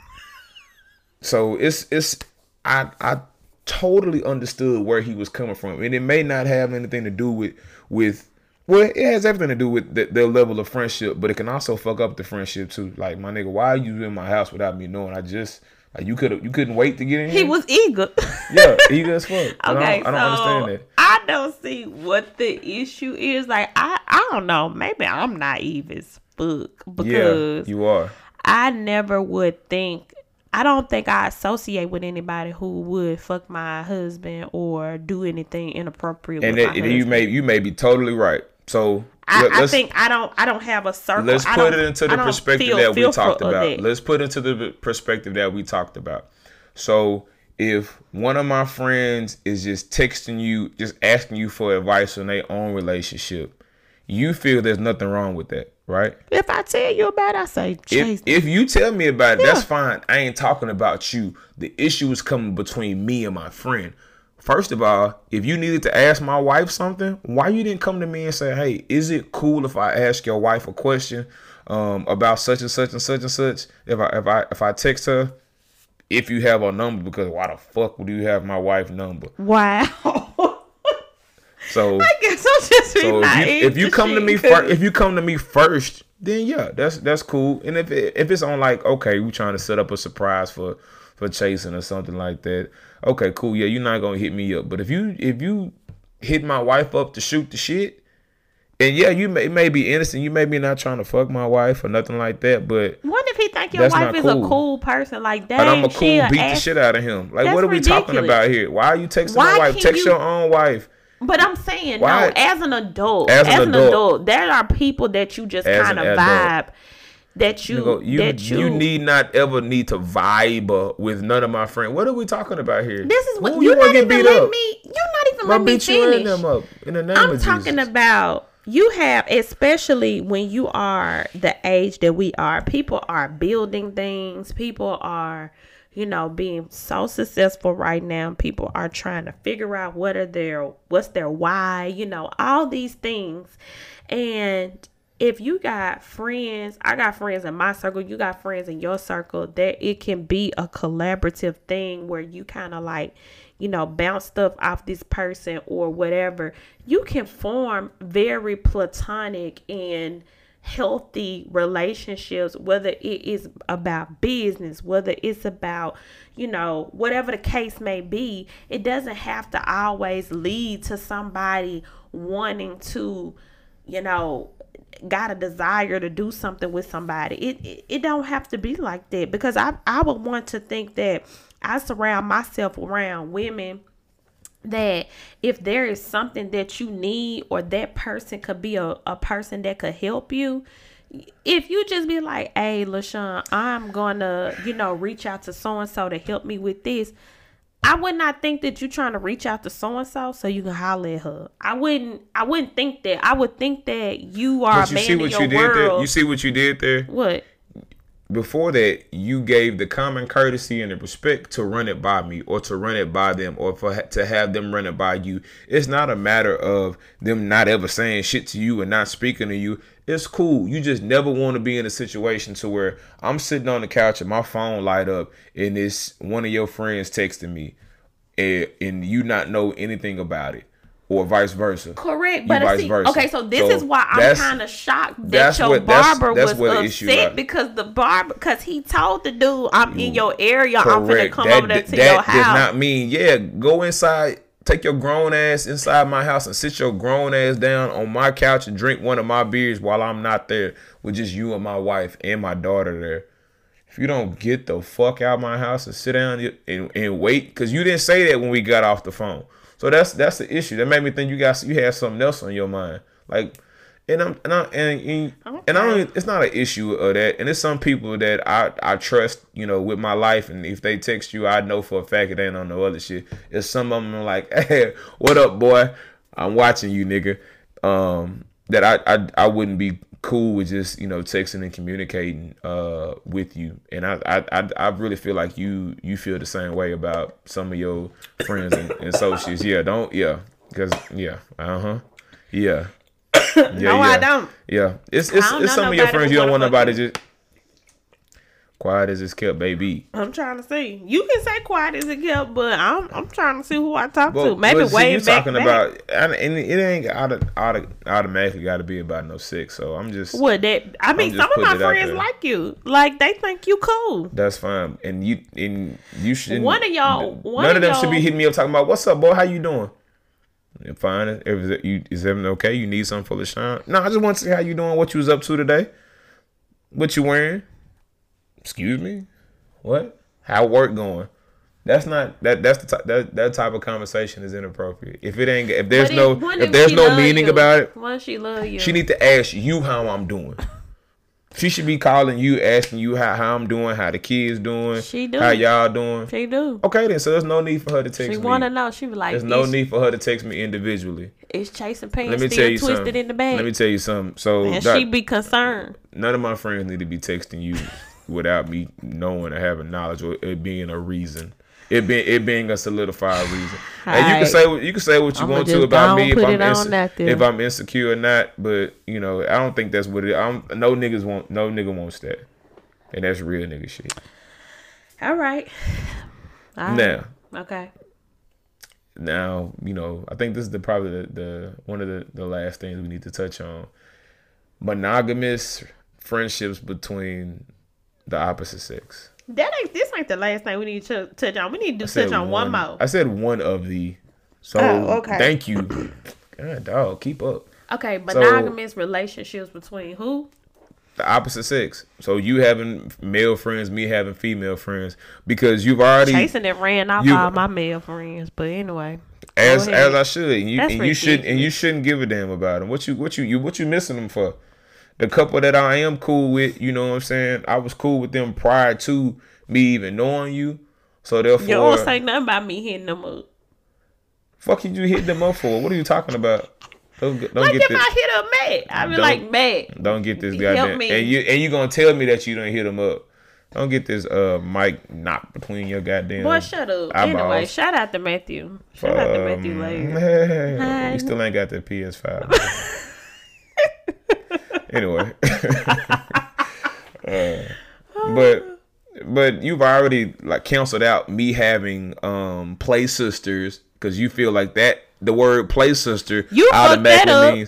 S1: So I totally understood where he was coming from, and it may not have anything to do with well, it has everything to do with their level of friendship, but it can also fuck up the friendship too. Like, my nigga, why are you in my house without me knowing? You couldn't wait to get in here?
S5: He was eager.
S1: Yeah, eager as fuck.
S5: Okay,
S1: I don't understand that.
S5: I don't see what the issue is. Like, I don't know. Maybe I'm naive as fuck, because
S1: you are.
S5: I never would think. I don't think I associate with anybody who would fuck my husband or do anything inappropriate with my husband.
S1: You may be totally right. So
S5: I think I don't have a circle.
S1: Let's put it into the perspective that we talked about.
S5: Let's
S1: put it into the perspective that we talked about. So if one of my friends is just texting you, just asking you for advice on their own relationship, you feel there's nothing wrong with that. right?
S5: If I tell you about it, I say, Chase.
S1: If you tell me about it, that's fine. I ain't talking about you. The issue is coming between me and my friend. First of all, if you needed to ask my wife something, why you didn't come to me and say, hey, is it cool if I ask your wife a question about such and such and such and such? If I text her, if you have her number, because why the fuck would you have my wife's number?
S5: Wow.
S1: So
S5: I guess I'm just
S1: if you come to me first, if you come to me first, then yeah, that's cool. And if it's on like, okay, we trying to set up a surprise for Chasing or something like that, okay, cool. Yeah, you're not gonna hit me up. But if you hit my wife up to shoot the shit, and yeah, it may be innocent. You may be not trying to fuck my wife or nothing like that. But
S5: what if he think your wife is a cool person like that?
S1: But I'm a cool beat the shit out of him. Like, what are we talking about here? Why are you texting my wife? Text your own wife.
S5: But I'm saying, no, as an adult, there are people that you just kind of vibe. That you need not ever need to vibe with none of my friends. What are we talking about here? This is what you're not even letting me. You're not even letting me finish.
S1: Them up in the name
S5: I'm
S1: of
S5: talking
S1: Jesus.
S5: about you have, especially when you are the age that we are. People are building things. People are, being so successful right now. People are trying to figure out what's their why. All these things, and if you got friends, I got friends in my circle, you got friends in your circle, that it can be a collaborative thing where you kind of like, bounce stuff off this person or whatever. You can form very platonic and healthy relationships, whether it is about business, whether it's about, whatever the case may be. It doesn't have to always lead to somebody wanting to, got a desire to do something with somebody. It don't have to be like that, because I would want to think that I surround myself around women that if there is something that you need, or that person could be a person that could help you. If you just be like, hey, LaShawn, I'm gonna reach out to so and so to help me with this, I would not think that you're trying to reach out to so-and-so so you can holler at her. I wouldn't think that. I would think that you are a man in your world.
S1: You see what you did there?
S5: What?
S1: Before that, you gave the common courtesy and the respect to run it by me, or to run it by them, or to have them run it by you. It's not a matter of them not ever saying shit to you and not speaking to you. It's cool. You just never want to be in a situation to where I'm sitting on the couch and my phone light up and it's one of your friends texting me and you not know anything about it, or vice versa.
S5: Correct. But okay, so this is why I'm kind of shocked that your barber was upset, because he told the dude, I'm in your area.
S1: Correct.
S5: I'm finna come over there to your house.
S1: That does not mean, go inside. Take your grown ass inside my house and sit your grown ass down on my couch and drink one of my beers while I'm not there with just you and my wife and my daughter there. If you don't get the fuck out of my house and sit down and wait, because you didn't say that when we got off the phone. So that's the issue. That made me think you had something else on your mind. Like, and it's not an issue of that. And it's some people that I trust, with my life. And if they text you, I know for a fact it ain't on no other shit. It's some of them like, hey, what up, boy? I'm watching you, nigga. That I wouldn't be cool with just, texting and communicating with you. And I really feel like you feel the same way about some of your friends and associates. Because
S5: no, I don't.
S1: Yeah, it's some of your friends you don't want nobody just quiet as it's kept, baby.
S5: I'm trying to see. You can say quiet as it kept, but I'm trying to see who I talk to. Maybe way back. Talking about, and it ain't automatically got to be about no sex. So I'm just some of my friends like you, like they think you cool.
S1: That's fine, and you should.
S5: None of
S1: them should be hitting me up talking about, what's up, boy? How you doing? Fine. Is everything okay? You need something for LaShawn? No, I just want to see how you doing. What you was up to today? What you wearing? Excuse me? What? How work going? That's not that type of conversation is inappropriate. If there's no meaning about it,
S5: once she love you,
S1: she need to ask you how I'm doing. She should be calling you, asking you how I'm doing, how the kids doing,
S5: She do.
S1: how y'all doing.
S5: She do.
S1: Okay, then, so there's no need for her to text me.
S5: She want to know. She be like,
S1: There's no need for her to text me individually.
S5: Is chasing
S1: Let
S5: pants
S1: me tell
S5: still
S1: you
S5: twisted
S1: something.
S5: in the bag?
S1: Let me tell you something. So
S5: And she be concerned.
S1: none of my friends need to be texting you without me knowing or having knowledge or it being a reason. It being a solidified reason. And you can say what you want to about me if I'm insecure or not, but I don't think that's what it is. No nigga wants that. And that's real nigga shit.
S5: All right.
S1: Now.
S5: Okay.
S1: Now, I think this is probably the one of the last things we need to touch on. Monogamous friendships between the opposite sex.
S5: This ain't the last thing we need to touch on. We need to touch on one more.
S1: I said one of the. So
S5: okay.
S1: Thank you. God, dog, keep up.
S5: Okay, monogamous relationships between who?
S1: The opposite sex. So you having male friends, me having female friends, because you've already
S5: chasing and ran off all my male friends. But anyway,
S1: as I should, and you shouldn't give a damn about them. What you missing them for? The couple that I am cool with, you know what I'm saying? I was cool with them prior to me even knowing you. So therefore,
S5: you don't say nothing about me hitting them up.
S1: Fuck you hit them up for? What are you talking about? Don't
S5: like
S1: get
S5: if
S1: this.
S5: I hit up Matt, I be like Matt.
S1: Don't get this goddamn. And you gonna tell me that you don't hit them up? Don't get this mic knocked between your goddamn.
S5: Boy, shut up.
S1: Eyeballs.
S5: Anyway, shout out to Matthew. Shout out to Matthew later.
S1: You still ain't got that PS5. Anyway, but you've already like canceled out me having play sisters because you feel like that the word play sister automatically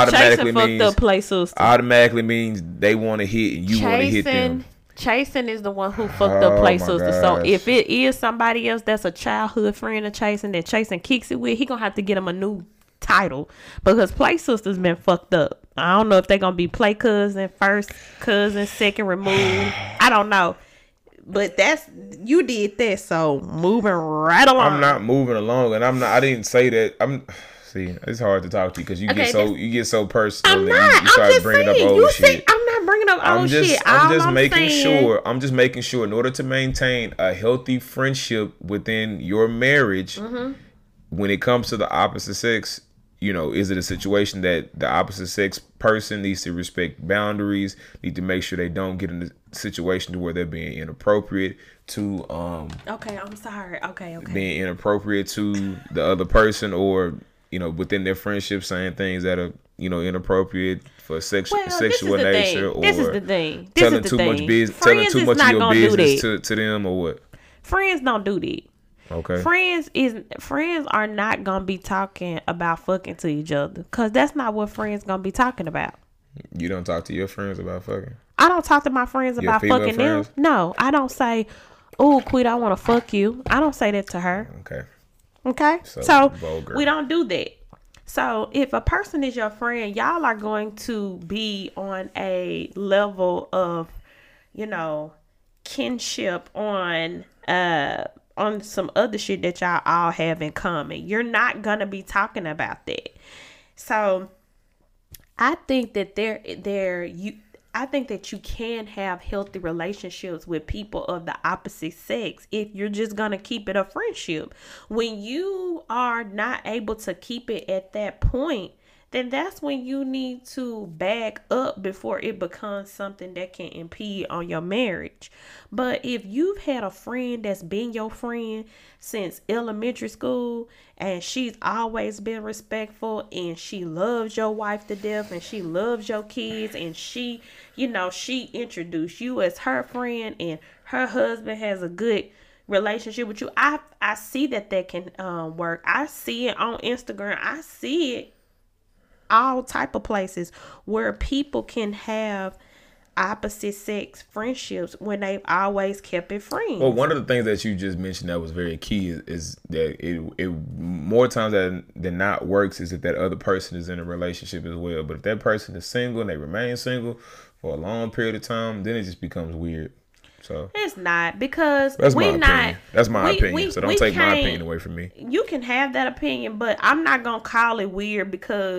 S1: means they want to hit and you want to hit them.
S5: Chasen is the one who fucked up play sister. So if it is somebody else that's a childhood friend of Chasen that Chasen kicks it with, he gonna have to get him a new title because play sister's been fucked up. I don't know if they're gonna be play cousin, first cousin, second remove. I don't know, but you did that. So moving right along.
S1: I'm not moving along, and I didn't say that. See, it's hard to talk to you because you get so personal.
S5: I'm not.
S1: You start bringing up old shit.
S5: I'm not bringing up old shit.
S1: I'm just making sure in order to maintain a healthy friendship within your marriage, when it comes to the opposite sex, is it a situation that the opposite sex person needs to respect boundaries, need to make sure they don't get in a situation where they're being inappropriate to
S5: Okay, I'm sorry. Okay.
S1: Being inappropriate to the other person or within their friendship saying things that are inappropriate for sexual nature or
S5: this is the thing.
S1: Telling too much of your business to them or what?
S5: Friends don't do that.
S1: Okay.
S5: Friends are not gonna be talking about fucking to each other because that's not what friends gonna be talking about.
S1: You don't talk to your friends about fucking?
S5: I don't talk to my friends about fucking them. No, I don't say, "Oh, Quita, I want to fuck you." I don't say that to her. Okay. So vulgar. We don't do that. So if a person is your friend, y'all are going to be on a level of, kinship on some other shit that y'all all have in common. You're not gonna be talking about that. So I think that I think that you can have healthy relationships with people of the opposite sex if you're just going to keep it a friendship. When you are not able to keep it at that point, then that's when you need to back up before it becomes something that can impede on your marriage. But if you've had a friend that's been your friend since elementary school and she's always been respectful and she loves your wife to death and she loves your kids and she introduced you as her friend and her husband has a good relationship with you, I see that can work. I see it on Instagram. I see it all type of places where people can have opposite sex friendships when they've always kept it friends.
S1: Well, one of the things that you just mentioned that was very key is that it more times than not works is if that other person is in a relationship as well. But if that person is single and they remain single for a long period of time, then it just becomes weird. So
S5: it's not because
S1: that's my opinion. That's my opinion. So don't take my opinion away from me.
S5: You can have that opinion, but I'm not gonna call it weird because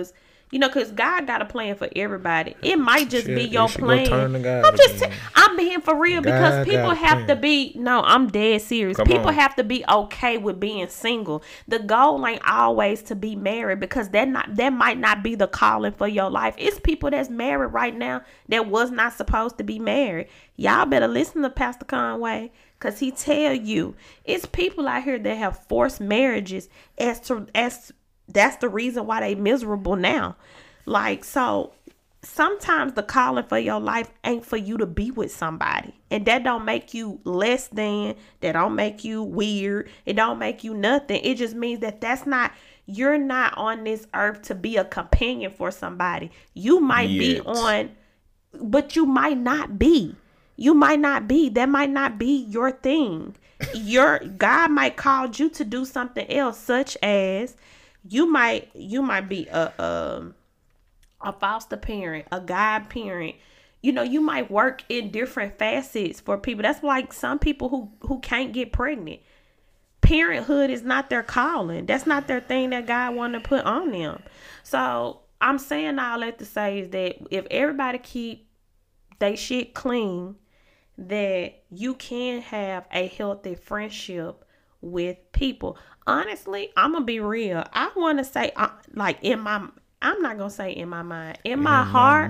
S5: You know, because God got a plan for everybody. It might just be
S7: Shit,
S5: your
S7: you should go
S5: plan.
S7: turn to God
S5: I'm just,
S7: again.
S5: I'm being for real because
S7: God
S5: people
S7: got a
S5: have to
S7: plan.
S5: be. No, I'm dead serious.
S7: Come
S5: People
S7: on.
S5: have to be okay with being single. The goal ain't always to be married because that might not be the calling for your life. It's people that's married right now that was not supposed to be married. Y'all better listen to Pastor Conway. Cause he tell you it's people out here that have forced marriages as that's the reason why they miserable now. Like, so sometimes the calling for your life ain't for you to be with somebody. And that don't make you less than, that don't make you weird. It don't make you nothing. It just means that you're not on this earth to be a companion for somebody. You might be on, but you might not be. You might not be. That might not be your thing. God might call you to do something else, such as you might be a foster parent, a godparent. You know, you might work in different facets for people. That's like some people who can't get pregnant. Parenthood is not their calling. That's not their thing that God wanted to put on them. So I'm saying all that to say is that if everybody keep they shit clean, that you can have a healthy friendship with people. Honestly, I'm gonna be real. I want to say, like I'm not gonna say in my mind, in my heart,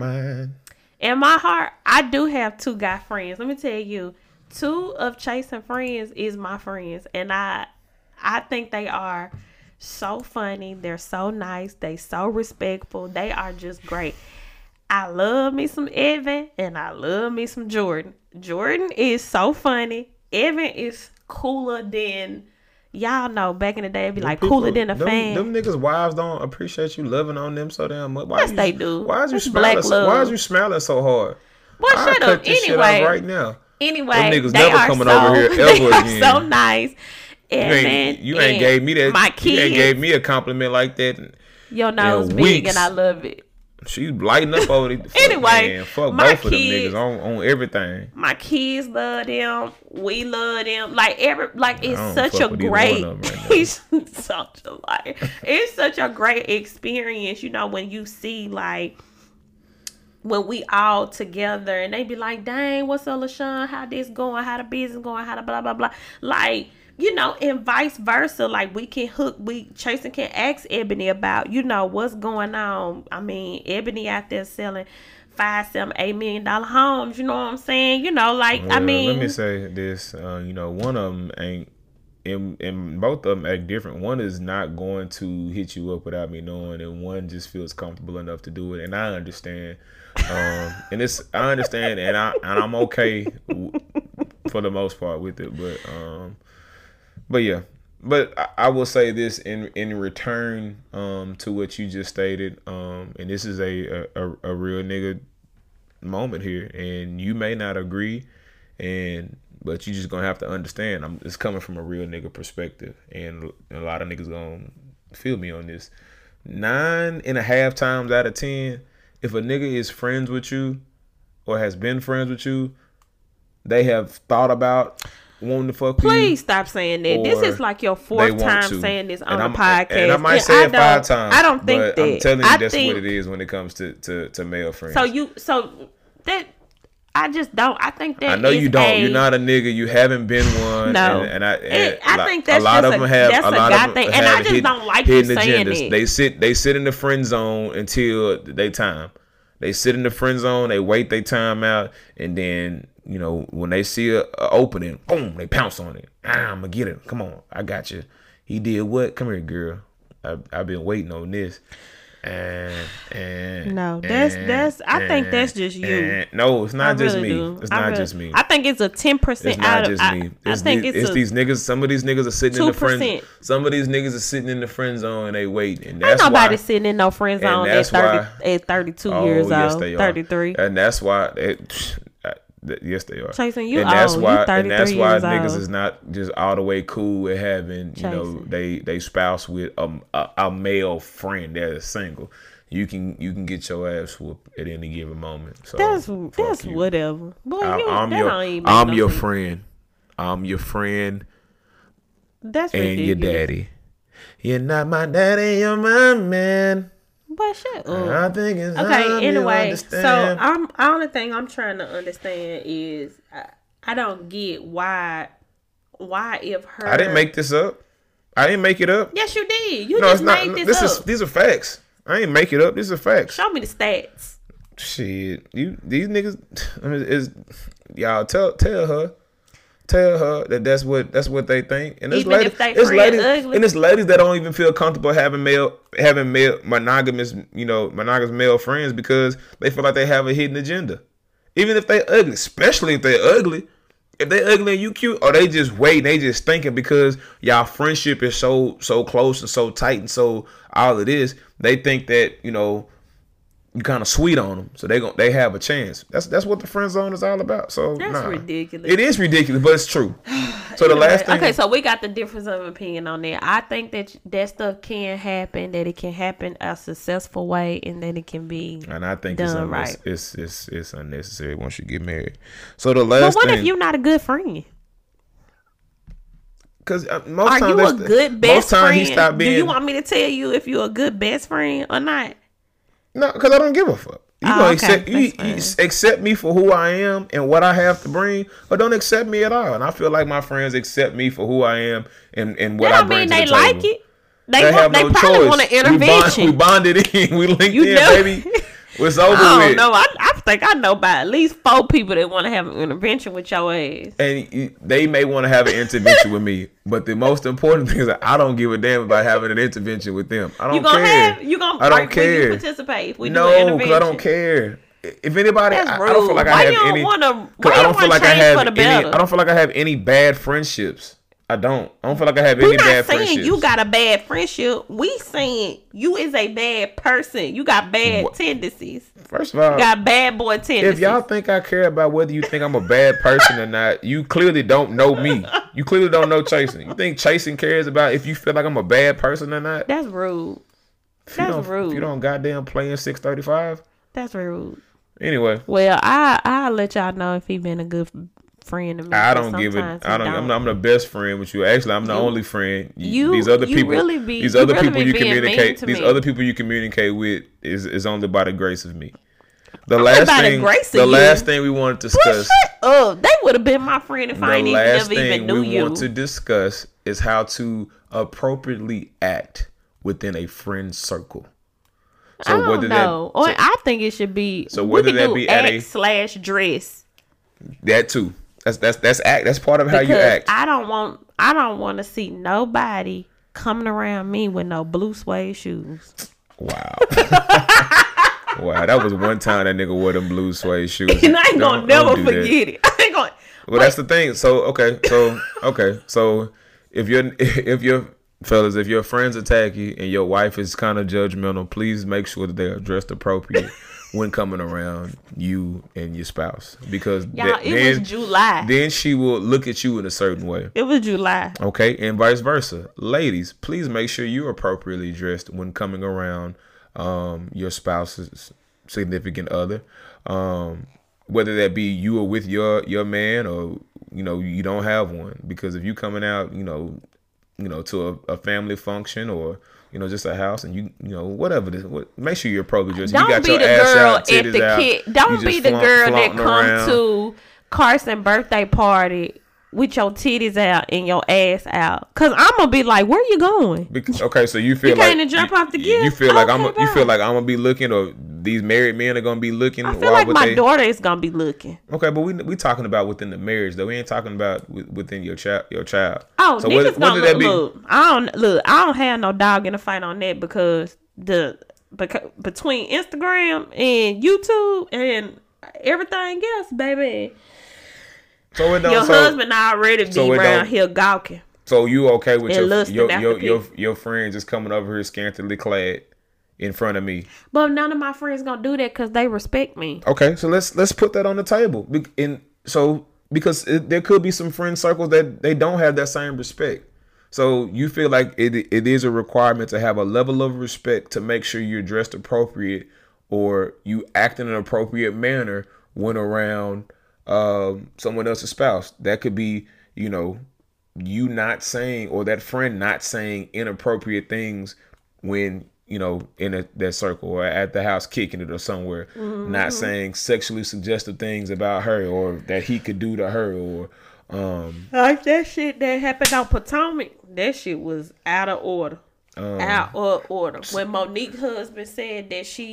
S5: I do have 2 guy friends. Let me tell you, 2 of Chase's friends is my friends, and I think they are so funny. They're so nice. They so respectful. They are just great. I love me some Evan and I love me some Jordan. Jordan is so funny. Evan is cooler than, y'all know, back in the day, it'd be like cooler than a fan.
S7: Them niggas' wives don't appreciate you loving on them so damn much.
S5: Yes, they do.
S7: Why is you
S5: It's black
S7: smiling?
S5: love.
S7: Why is you smiling so hard?
S5: Boy,
S7: I'll
S5: shut
S7: cut
S5: up.
S7: this shit
S5: Anyway,
S7: off right now.
S5: Anyway,
S7: Them niggas
S5: they
S7: never
S5: are
S7: coming
S5: so,
S7: over here ever
S5: they are
S7: again.
S5: so nice.
S7: You ain't gave me that.
S5: My
S7: You
S5: kids,
S7: ain't gave me a compliment like that.
S5: your nose
S7: in
S5: big
S7: weeks.
S5: and I love it.
S7: She lighting up over the
S5: Anyway,
S7: man, fuck
S5: my
S7: both of them
S5: kids-
S7: niggas on everything.
S5: My kids love them. We love them. Like it's
S7: don't
S5: such a
S7: fuck with either
S5: great.
S7: one of them right now.
S5: He's such a liar. It's such a great experience, you know, when you see like when we all together and they be like, "Dang, what's up, LaShawn? How this going? How the business going? How the blah blah blah?" Like, you know, and vice versa. Like Chasen can ask Ebony about, you know, what's going on. I mean, Ebony out there selling $5, $7, $8 million homes. You know what I'm saying? You know, like,
S7: Well,
S5: I mean,
S7: let me say this. You know, one of them ain't. And both of them act different. One is not going to hit you up without me knowing, and one just feels comfortable enough to do it. And I understand. I understand, and I'm okay for the most part with it. But yeah. But I will say this in return to what you just stated, and this is a real nigga moment here, and you may not agree, but you just gonna have to understand. It's coming from a real nigga perspective, and a lot of niggas gonna feel me on this. 9.5 times out of 10, if a nigga is friends with you or has been friends with you, they have thought about wanting to fuck with you.
S5: please stop saying that. This is like your 4th time
S7: to.
S5: saying this on
S7: And
S5: the podcast.
S7: And I might say it 5 times.
S5: I don't think
S7: but
S5: that.
S7: I'm telling you,
S5: I
S7: that's
S5: think,
S7: what it is when it comes to male friends.
S5: So that I just don't. I think that
S7: I know you don't. You're not a nigga. You haven't been one.
S5: No.
S7: I
S5: think that's
S7: a lot
S5: just
S7: of them have.
S5: that's
S7: A
S5: a
S7: lot
S5: guy
S7: of them
S5: thing. And I
S7: have
S5: just don't like you
S7: hidden
S5: saying
S7: agendas.
S5: it.
S7: They sit in the friend zone until they time. They sit in the friend zone. They wait their time out, and then, you know, when they see a opening, boom, they pounce on it. I'm gonna get it. Come on, I got you. He did what? Come here, girl. I've been waiting on this.
S5: No, that's. I think that's just you.
S7: No, it's not just
S5: really
S7: me.
S5: do.
S7: It's not just me.
S5: I think it's a 10%
S7: It's
S5: out
S7: not
S5: of.
S7: just me.
S5: I think it's
S7: these niggas. Some of these niggas are sitting in the friend.
S5: 2%.
S7: Some of these niggas are sitting in the friend zone and they waiting. And
S5: Ain't
S7: that's
S5: nobody
S7: why.
S5: sitting in no friend zone
S7: that's
S5: at 32 years
S7: yes,
S5: old,
S7: they are.
S5: 33.
S7: And that's why. Yes, they are.
S5: Chasing, you
S7: and that's
S5: old.
S7: why.
S5: You 33
S7: And that's why
S5: years
S7: niggas
S5: old.
S7: is not just all the way cool with having, you know, they spouse with a male friend that is single. You can get your ass whooped at any given moment. So
S5: That's
S7: you.
S5: whatever. Boy,
S7: I'm your friend. I'm your friend
S5: That's
S7: and
S5: ridiculous.
S7: your daddy. You're not my daddy, you're my man.
S5: But shut up.
S7: I think it's time
S5: Okay,
S7: you
S5: anyway, so
S7: understand.
S5: only thing I'm trying to understand is I don't get why if her
S7: I didn't make this up. I didn't make it up.
S5: Yes, you did. You
S7: No,
S5: just
S7: it's not.
S5: made this up.
S7: These are facts. I ain't make it up. These are facts.
S5: Show me the stats.
S7: Shit, these niggas is y'all tell her that's what they think. And there's
S5: Even
S7: ladies,
S5: if they
S7: there's
S5: friend
S7: ladies,
S5: ugly?
S7: and there's ladies that don't even feel comfortable having monogamous male friends because they feel like they have a hidden agenda. Even if they ugly, especially if they're ugly. If they ugly and you cute, or they just waiting, they just thinking because y'all friendship is so close and so tight and so all it is, they think that, you kind of sweet on them, so they have a chance. That's what the friend zone is all about. So
S5: That's ridiculous.
S7: It is ridiculous, but it's true. So the last thing,
S5: Okay, so we got the difference of opinion on that. I think that stuff can happen, that it can happen a successful way, and that it can be
S7: and I think
S5: done right.
S7: it's unnecessary once you get married. So the last
S5: But what
S7: thing,
S5: if you're not a good friend?
S7: because
S5: Are you a good best
S7: most time
S5: friend?
S7: he stopped being.
S5: Do you want me to tell you if you're a good best friend or not?
S7: No, because I don't give a fuck. You
S5: Oh,
S7: gonna
S5: okay.
S7: you accept me for who I am and what I have to bring, or don't accept me at all. And I feel like my friends accept me for who I am and what
S5: That
S7: I
S5: don't
S7: bring
S5: mean
S7: to
S5: they
S7: the
S5: like
S7: table.
S5: it. They
S7: have
S5: probably want an intervention.
S7: We bonded in. We linked
S5: You
S7: in,
S5: know-
S7: baby. It's over
S5: I don't
S7: with.
S5: know. I think I know about at least 4 people that want to have an intervention with your ass.
S7: And they may want to have an intervention with me, but the most important thing is that I don't give a damn about having an intervention with them. I don't care.
S5: I
S7: I don't
S5: Will
S7: care.
S5: you participate if we do an
S7: No,
S5: intervention?
S7: because I don't care. If anybody,
S5: That's
S7: I don't feel like
S5: rude.
S7: I
S5: Why
S7: have
S5: you don't
S7: any.
S5: wanna-
S7: 'Cause
S5: why
S7: I
S5: you
S7: don't feel
S5: wanna
S7: like I
S5: change
S7: have
S5: for the
S7: any.
S5: better?
S7: I don't feel like I have any bad friendships. I don't feel like I have
S5: We're
S7: any
S5: not
S7: bad
S5: saying
S7: friendships.
S5: you got a bad friendship. We saying you is a bad person. You got bad
S7: What?
S5: tendencies.
S7: First of all,
S5: You got bad boy tendencies.
S7: if y'all think I care about whether you think I'm a bad person or not, you clearly don't know me. You clearly don't know Chasen. You think Chasen cares about if you feel like I'm a bad person or not?
S5: That's rude.
S7: If you
S5: That's
S7: don't-
S5: rude.
S7: If you don't goddamn play in 635.
S5: That's rude.
S7: Anyway,
S5: Well, I'll let y'all know if he been a good friend to me.
S7: I
S5: 'cause
S7: don't give it.
S5: sometimes
S7: I
S5: he
S7: don't. I'm the best friend with you. Actually, I'm the only friend. These other
S5: you
S7: people.
S5: really be-
S7: these
S5: you
S7: other
S5: really
S7: people
S5: be
S7: you
S5: being mean
S7: communicate.
S5: to
S7: These
S5: me.
S7: other people you communicate with is only by the grace of me. The
S5: Only
S7: last
S5: by the
S7: thing.
S5: grace of
S7: The
S5: you.
S7: last thing we wanted to
S5: Boy,
S7: discuss.
S5: shut up. They would have been my friend if I
S7: The
S5: ain't even
S7: last
S5: never even
S7: thing
S5: knew
S7: we
S5: you.
S7: want to discuss is how to appropriately act within a friend circle.
S5: I don't know. Or I think it should be.
S7: So
S5: we
S7: whether
S5: could
S7: that
S5: do
S7: be at a-
S5: act / dress.
S7: That too. That's act. That's part of how you
S5: Because
S7: act.
S5: I don't want to see nobody coming around me with no blue suede shoes.
S7: Wow. Wow, that was one time that nigga wore them blue suede shoes.
S5: And I ain't gonna never
S7: do that.
S5: forget it. I ain't gonna.
S7: Well, that's the thing. So if your friends attack you and your wife is kind of judgmental, please make sure that they are dressed appropriate when coming around you and your spouse, because
S5: Y'all, it was July.
S7: Then she will look at you in a certain way.
S5: It was July.
S7: Okay, and vice versa. Ladies, please make sure you're appropriately dressed when coming around your spouse's significant other. Whether that be you or with your man, or you don't have one, because if you coming out to a family function, or just a house, and whatever it is, make sure you're appropriately dressed.
S5: Don't
S7: You got
S5: be
S7: your
S5: the
S7: ass
S5: girl
S7: out,
S5: at
S7: titties
S5: the
S7: out,
S5: kid.
S7: you
S5: Don't
S7: just
S5: be the girl that
S7: flaunting
S5: come
S7: around.
S5: to Carson's birthday party with your titties out and your ass out. Cause I'm gonna be like, where you going?
S7: Okay, so you feel
S5: You
S7: like
S5: came to drop off the
S7: you
S5: gift?
S7: feel like
S5: Okay,
S7: you
S5: bye.
S7: feel like I'm gonna be looking, or these married men are gonna be looking.
S5: I feel like my daughter is gonna be looking.
S7: Okay, but we talking about within the marriage, though. We ain't talking about within your child.
S5: Oh,
S7: so
S5: niggas gonna
S7: whether that be,
S5: look. I don't have no dog in the fight on that, because between Instagram and YouTube and everything else, baby,
S7: so it don't,
S5: your husband already
S7: so
S5: be
S7: it
S5: around
S7: don't-
S5: here gawking.
S7: So you okay with
S5: And lusting after
S7: your friend just coming over here scantily clad in front of me?
S5: But none of my friends gonna do that because they respect me.
S7: Okay, so let's put that on the table. Because there could be some friend circles that they don't have that same respect. So you feel like it is a requirement to have a level of respect to make sure you're dressed appropriate, or you act in an appropriate manner when around someone else's spouse. That could be, you not saying, or that friend not saying inappropriate things when you know, in that circle or at the house kicking it or somewhere, not saying sexually suggestive things about her or that he could do to her or
S5: like that shit that happened on Potomac. That shit was out of order. Out of order. When Monique's husband said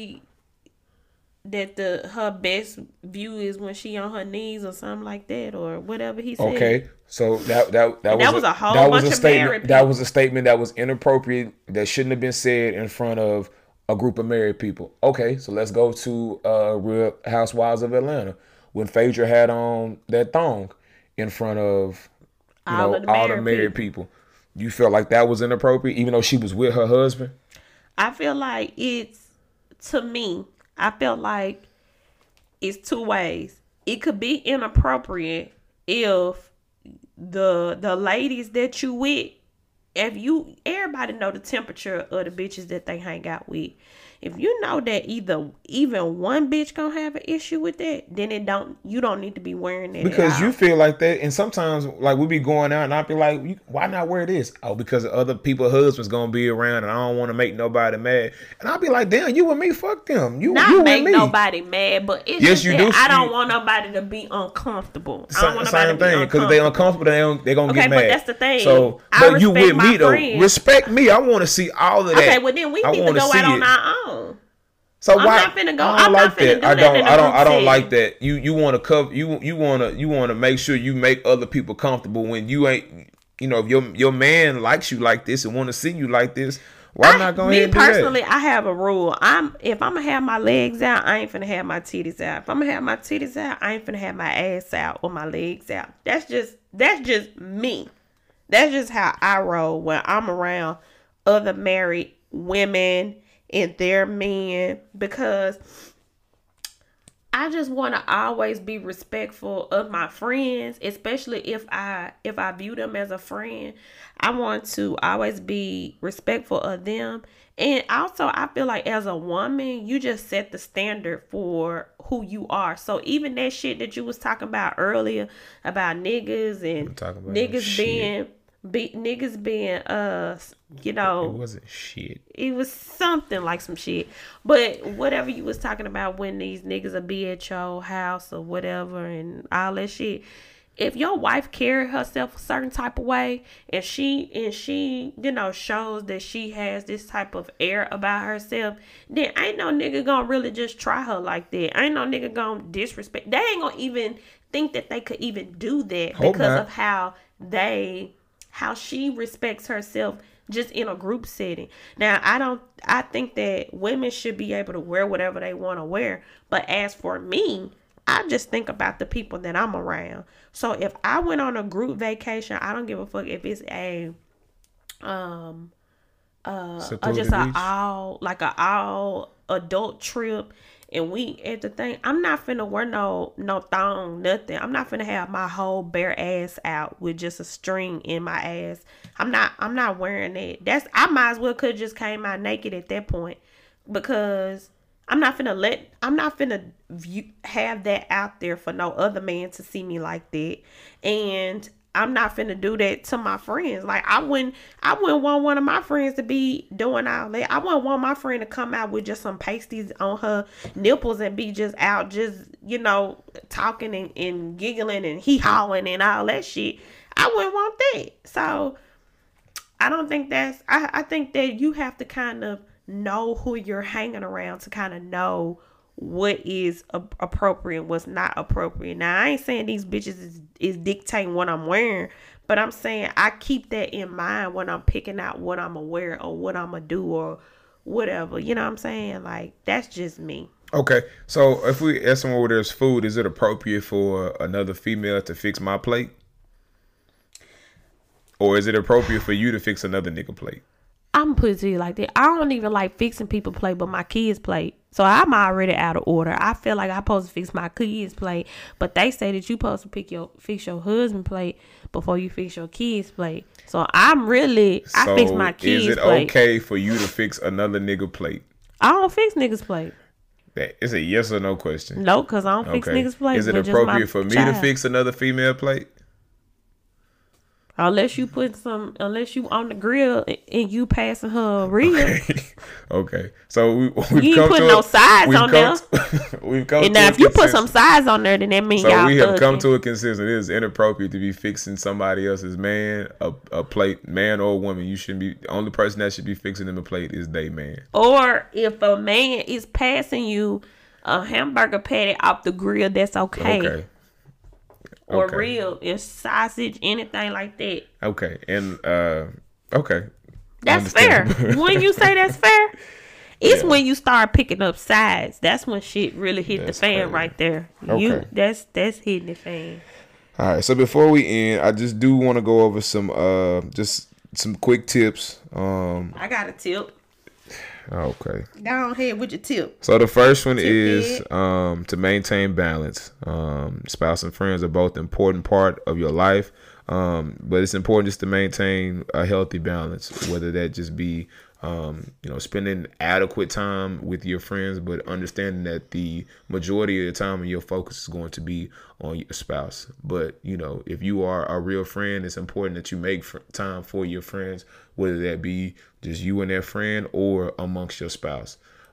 S5: that her best view is when she on her knees or something like that or whatever he said.
S7: Okay, so that was
S5: a whole bunch of
S7: statement.
S5: married
S7: That
S5: people.
S7: was a statement that was inappropriate. That shouldn't have been said in front of a group of married people. Okay, so let's go to Real Housewives of Atlanta when Phaedra had on that thong in front of
S5: All of the
S7: all the
S5: married
S7: married people. You felt like that was inappropriate, even though she was with her husband.
S5: I feel like to me, I felt like it's two ways. It could be inappropriate if the ladies that you with, everybody know the temperature of the bitches that they hang out with. If you know that even one bitch gonna have an issue with that, then you don't need to be wearing that.
S7: Because
S5: at all.
S7: you feel like that, and sometimes like we be going out and I be like, why not wear this? Oh, because other people's husbands gonna be around and I don't want to make nobody mad. And I'll be like, damn, you with me? Fuck them. You
S5: Not
S7: with
S5: make
S7: me.
S5: nobody mad, but it's
S7: Yes,
S5: just
S7: you
S5: that
S7: do.
S5: I don't want nobody to be uncomfortable. I don't want nobody
S7: Same
S5: to be
S7: thing, because if they uncomfortable, they gonna
S5: Okay,
S7: get
S5: but
S7: mad.
S5: that's the thing.
S7: So,
S5: I
S7: but you
S5: respect
S7: with
S5: my
S7: me though.
S5: friends.
S7: Respect me. I want to see all of that.
S5: Okay, well then we
S7: I
S5: need to
S7: wanna
S5: go
S7: see
S5: out on
S7: it.
S5: our own.
S7: So
S5: I'm
S7: why?
S5: not finna go-
S7: I
S5: I'm
S7: don't
S5: not
S7: like
S5: finna
S7: that.
S5: do
S7: I
S5: that
S7: don't.
S5: in a
S7: I don't.
S5: group
S7: I don't
S5: setting.
S7: like that. You want to cover. You want to make sure you make other people comfortable when you ain't. You know, if your man likes you like this and want to see you like this, why not go ahead and do that?
S5: Me personally, I have a rule. If I'm gonna have my legs out, I ain't finna have my titties out. If I'm gonna have my titties out, I ain't finna have my ass out or my legs out. That's just me. That's just how I roll when I'm around other married women and their men, because I just want to always be respectful of my friends, especially if I view them as a friend. I want to always be respectful of them. And also, I feel like as a woman, you just set the standard for who you are. So even that shit that you was talking about earlier about niggas and niggas being you know,
S7: It wasn't shit.
S5: it was something like some shit. But whatever you was talking about when these niggas will be at your house or whatever and all that shit. If your wife carry herself a certain type of way and she you know shows that she has this type of air about herself, then ain't no nigga gonna really just try her like that. Ain't no nigga gonna disrespect. They ain't gonna even think that they could even do that because of how she respects herself just in a group setting. Now, I think that women should be able to wear whatever they want to wear. But as for me, I just think about the people that I'm around. So if I went on a group vacation, I don't give a fuck if it's just an all adult trip and we at the thing. I'm not finna wear no thong, nothing. I'm not finna have my whole bare ass out with just a string in my ass. I'm not wearing that. I might as well could just came out naked at that point, because I'm not finna have that out there for no other man to see me like that. And I'm not finna do that to my friends. Like I wouldn't want one of my friends to be doing all that. I wouldn't want my friend to come out with just some pasties on her nipples and be just out, just, you know, talking and giggling and hee-hawing and all that shit. I wouldn't want that. So I don't think I think that you have to kind of know who you're hanging around to kind of know what is appropriate and what's not appropriate. Now, I ain't saying these bitches is dictating what I'm wearing, but I'm saying I keep that in mind when I'm picking out what I'm gonna wear or what I'm gonna do or whatever. You know what I'm saying? Like, that's just me.
S7: Okay, so if we ask someone where there's food, is it appropriate for another female to fix my plate? Or is it appropriate for you to fix another nigga plate?
S5: I'm put it to you like that. I don't even like fixing people plate, but my kids plate. So I'm already out of order. I feel like I'm supposed to fix my kids plate, but they say that you supposed to fix your husband plate before you fix your kids plate. So I fix my kids plate. Is it
S7: okay for you to fix another nigga plate?
S5: I don't fix niggas plate.
S7: It's a yes or no question.
S5: No, because I don't fix niggas plate.
S7: Is it appropriate for me to fix another female plate?
S5: Unless you on the grill and you passing her real.
S7: Okay. So we've
S5: You ain't
S7: come
S5: putting
S7: to
S5: no sides on there.
S7: We've come
S5: And
S7: to
S5: now
S7: a
S5: if you put
S7: consensus.
S5: some sides on there, then that means
S7: So
S5: y'all
S7: we have come
S5: thugging.
S7: to a consensus. It is inappropriate to be fixing somebody else's man a plate, man or woman. You shouldn't be. The only person that should be fixing them a plate is they man.
S5: Or if a man is passing you a hamburger patty off the grill, that's okay.
S7: Okay.
S5: Or
S7: Okay.
S5: real and sausage, anything like that.
S7: Okay. And okay.
S5: That's fair.
S7: Understandable.
S5: When you say that's fair, it's
S7: Yeah.
S5: when you start picking up sides. That's when shit really hit
S7: That's
S5: the fan
S7: crazy.
S5: right there.
S7: Okay.
S5: That's hitting the fan.
S7: All right. So before we end, I just do want to go over some just some quick tips.
S5: I got a tip.
S7: Okay.
S5: Go ahead with your tip.
S7: So the first one
S5: Tip
S7: is
S5: it.
S7: to maintain balance. Spouse and friends are both an important part of your life, but it's important just to maintain a healthy balance. Whether that just be spending adequate time with your friends, but understanding that the majority of the time your focus is going to be on your spouse. But if you are a real friend, it's important that you make time for your friends, whether that be just you and that friend or amongst your spouse.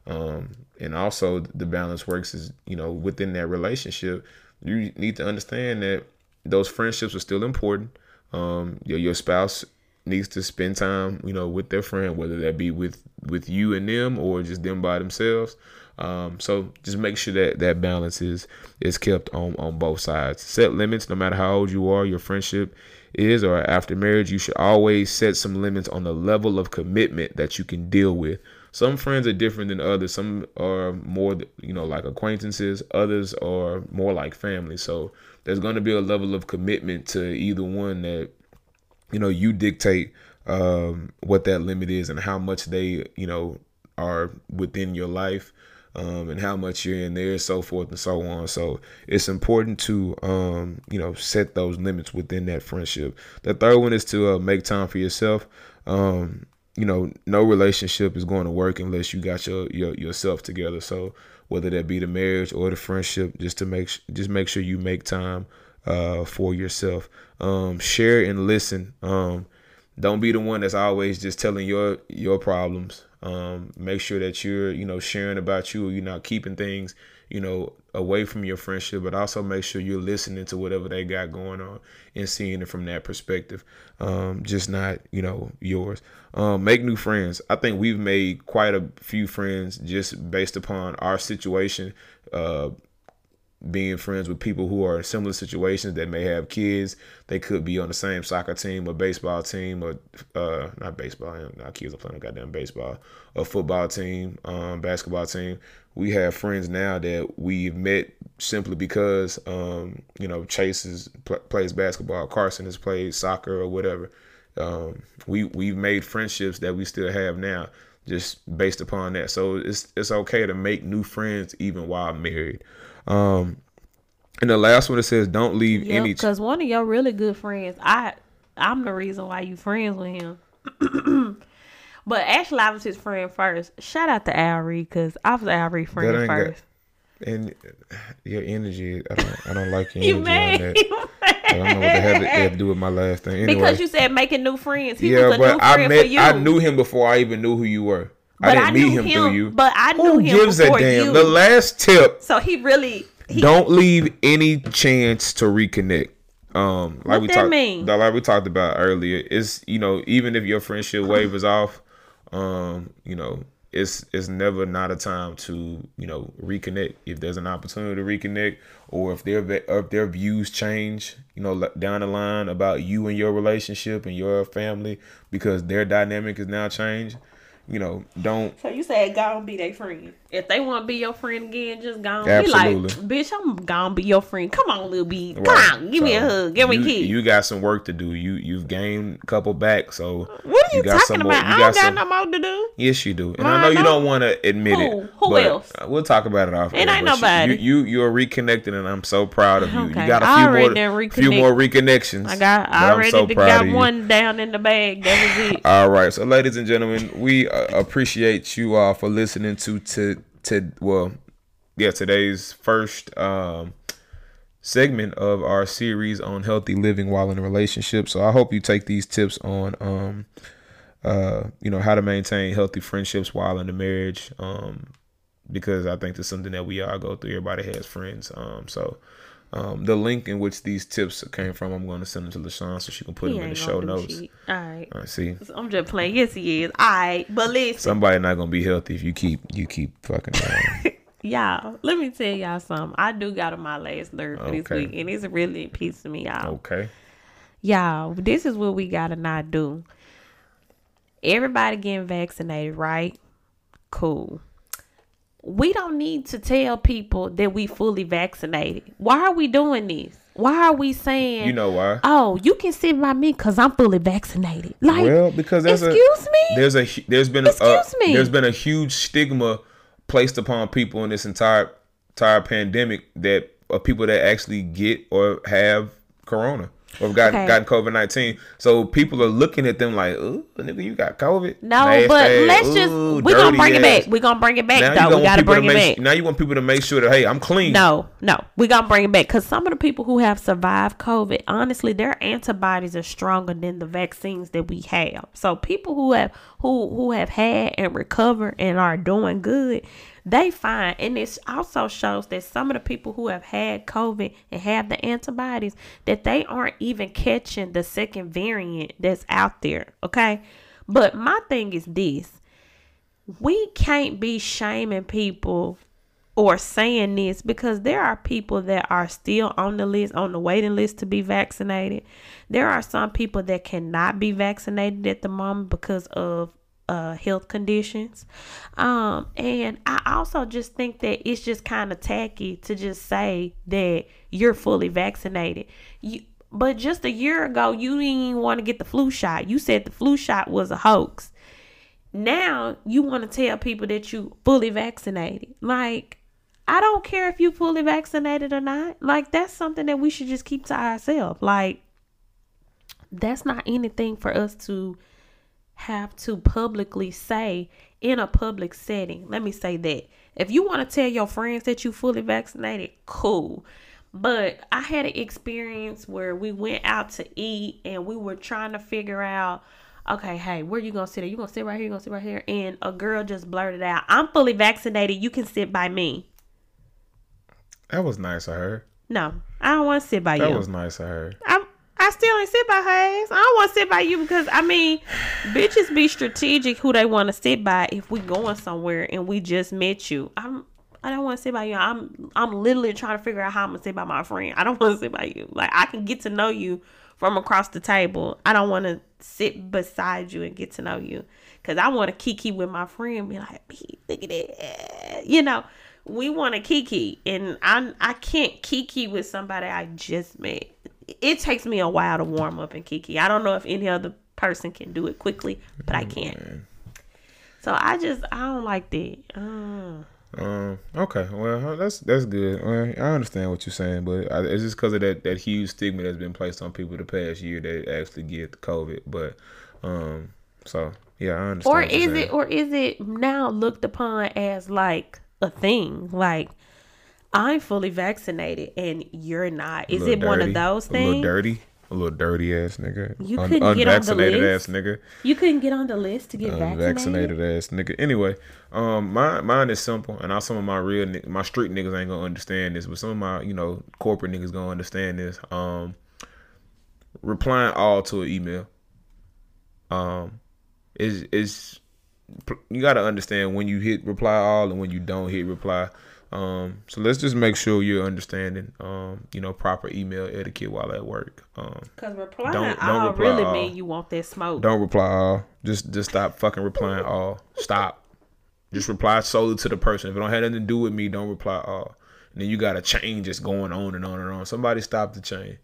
S7: And also the balance works is, within that relationship, you need to understand that those friendships are still important. Your spouse needs to spend time, with their friend, whether that be with you and them or just them by themselves. So just make sure that balance is kept on both sides. Set limits, no matter how old you are, your friendship is, or after marriage, you should always set some limits on the level of commitment that you can deal with. Some friends are different than others. Some are more, like acquaintances. Others are more like family. So there's going to be a level of commitment to either one that, you dictate what that limit is and how much they, are within your life, and how much you're in there, so forth and so on. So it's important to, set those limits within that friendship. The third one is to make time for yourself. No relationship is going to work unless you got yourself together. So whether that be the marriage or the friendship, just make sure you make time for yourself. Share and listen. Don't be the one that's always just telling your problems. Make sure that you're, sharing about you. You're not keeping things, away from your friendship, but also make sure you're listening to whatever they got going on and seeing it from that perspective. Just not, yours. Make new friends. I think we've made quite a few friends just based upon our situation, being friends with people who are in similar situations that may have kids. They could be on the same soccer team or baseball team, or not baseball. Our kids are playing goddamn baseball. A football team, basketball team. We have friends now that we've met simply because, Chase plays basketball. Carson has played soccer or whatever. We've made friendships that we still have now just based upon that. So it's okay to make new friends even while married. And the last one, it says, don't leave any.
S5: Because one of your really good friends, I'm the reason why you friends with him. But actually, I was his friend first. Shout out to Al Reed, because I was Al Reed friend first.
S7: And your energy, I don't like your
S5: You
S7: energy
S5: mad?
S7: on that. I don't know what the hell it had to do with my last thing. Anyway,
S5: Because you said making new friends. He
S7: yeah,
S5: was a
S7: but
S5: new friend for you.
S7: I knew him before I even knew who you were. I
S5: But
S7: didn't meet
S5: knew
S7: him through you.
S5: But I knew
S7: Who
S5: him
S7: gives a
S5: before
S7: damn?
S5: you.
S7: The last tip:
S5: So he really.
S7: don't leave any chance to reconnect. Like we
S5: that
S7: talked,
S5: mean?
S7: like we talked about earlier, it's even if your friendship wavers off, it's never not a time to reconnect. If there's an opportunity to reconnect, or if their views change, down the line about you and your relationship and your family, because their dynamic is now changed. Don't.
S5: So you said go and be their friend. If they want to be your friend again, just go and
S7: Absolutely.
S5: be like, bitch, I'm gonna be your friend. Come on, little B. Come
S7: Right.
S5: on, give me a hug. Give me a kiss.
S7: You got some work to do. You've gained a couple back, so
S5: What are you
S7: got
S5: talking
S7: some more-
S5: about?
S7: you
S5: I
S7: got
S5: don't got
S7: some-
S5: no more to do.
S7: Yes, you do, and
S5: Well,
S7: I know
S5: I
S7: you
S5: know.
S7: don't want to admit
S5: Who?
S7: it.
S5: Who
S7: but
S5: else?
S7: We'll talk about it off.
S5: It
S7: air,
S5: ain't
S7: but
S5: nobody.
S7: You're reconnected, and I'm so proud of you.
S5: Okay.
S7: You got
S5: I
S7: a
S5: already
S7: few
S5: done
S7: more reconnections.
S5: I already
S7: so proud
S5: got
S7: of you.
S5: one down in the bag. That was it.
S7: All right, so ladies and gentlemen, we appreciate you all for listening to today's first segment of our series on healthy living while in a relationship. So I hope you take these tips on how to maintain healthy friendships while in a marriage, because I think that's something that we all go through. Everybody has friends. The link in which these tips came from, I'm going to send them to LaShawn so she can put them in the show notes.
S5: All right.
S7: See,
S5: I'm just playing. Yes, he is. All right, but listen.
S7: Somebody not going to be healthy if you keep fucking around.
S5: Y'all, let me tell y'all something. I do got on my last nerve for this week, and it's really pissing me off.
S7: Okay.
S5: Y'all, this is what we gotta not do. Everybody getting vaccinated, right? Cool. We don't need to tell people that we fully vaccinated. Why are we doing this? Why are we saying?
S7: You know why?
S5: Oh, you can sit by me because I'm fully vaccinated. Like,
S7: well, because there's
S5: excuse me.
S7: There's been a huge stigma placed upon people in this entire pandemic that of people that actually get or have corona or gotten COVID-19. So people are looking at them like, "Ooh, nigga, you got COVID."
S5: No,
S7: nasty
S5: but
S7: ass.
S5: let's just we're gonna bring it back. We're gonna bring it back
S7: Now
S5: though. We gotta bring it back.
S7: Now you want people to make sure that, hey, I'm clean.
S5: No, we're gonna bring it back because some of the people who have survived COVID, honestly, their antibodies are stronger than the vaccines that we have. So people who have had and recovered and are doing good, they fine. And it also shows that some of the people who have had COVID and have the antibodies, that they aren't even catching the second variant that's out there. Okay. But my thing is this: we can't be shaming people or saying this, because there are people that are still on the list, on the waiting list to be vaccinated. There are some people that cannot be vaccinated at the moment because of health conditions. And I also just think that it's just kind of tacky to just say that you're fully vaccinated. But just a year ago, you didn't even want to get the flu shot. You said the flu shot was a hoax. Now you want to tell people that you fully vaccinated. Like, I don't care if you fully vaccinated or not. Like, that's something that we should just keep to ourselves. Like, that's not anything for us to have to publicly say in a public setting. Let me say that. If you want to tell your friends that you fully vaccinated, cool. But I had an experience where we went out to eat and we were trying to figure out, okay, hey, where you gonna sit? Are you gonna sit right here? You gonna sit right here? And a girl just blurted out, "I'm fully vaccinated. You can sit by me."
S7: That was nice of her.
S5: No, I don't want to sit by you.
S7: That was nice of her.
S5: I still ain't sit by her ass. I don't want to sit by you because, I mean, bitches be strategic who they want to sit by if we going somewhere and we just met you. I don't want to sit by you. I'm literally trying to figure out how I'm going to sit by my friend. I don't want to sit by you. Like, I can get to know you from across the table. I don't want to sit beside you and get to know you because I want to kiki with my friend and be like, look at that. You know, we want to kiki, and I can't kiki with somebody I just met. It takes me a while to warm up and kiki. I don't know if any other person can do it quickly, but I can't. Man. So I don't like that.
S7: Okay, well, that's good. Well, I understand what you're saying, but it's just because of that huge stigma that's been placed on people the past year that actually get the COVID. But so yeah, I understand.
S5: Or is it now looked upon as like a thing? Like, I'm fully vaccinated and you're not. Is it one of those things?
S7: A little dirty ass nigga.
S5: You couldn't get on the list.
S7: Unvaccinated ass nigga.
S5: You couldn't get on the list to get vaccinated.
S7: Unvaccinated ass nigga. Anyway, mine is simple, and some of my street niggas ain't gonna understand this, but some of my corporate niggas gonna understand this. Replying all to an email. Is you gotta understand when you hit reply all and when you don't hit reply. So let's just make sure you're understanding, proper email etiquette while at work.
S5: Cause replying all really mean you want that smoke.
S7: Don't reply all. Just stop fucking replying all. Stop. Just reply solely to the person. If it don't have nothing to do with me, don't reply all. And then you got a chain just going on and on and on. Somebody stop the chain.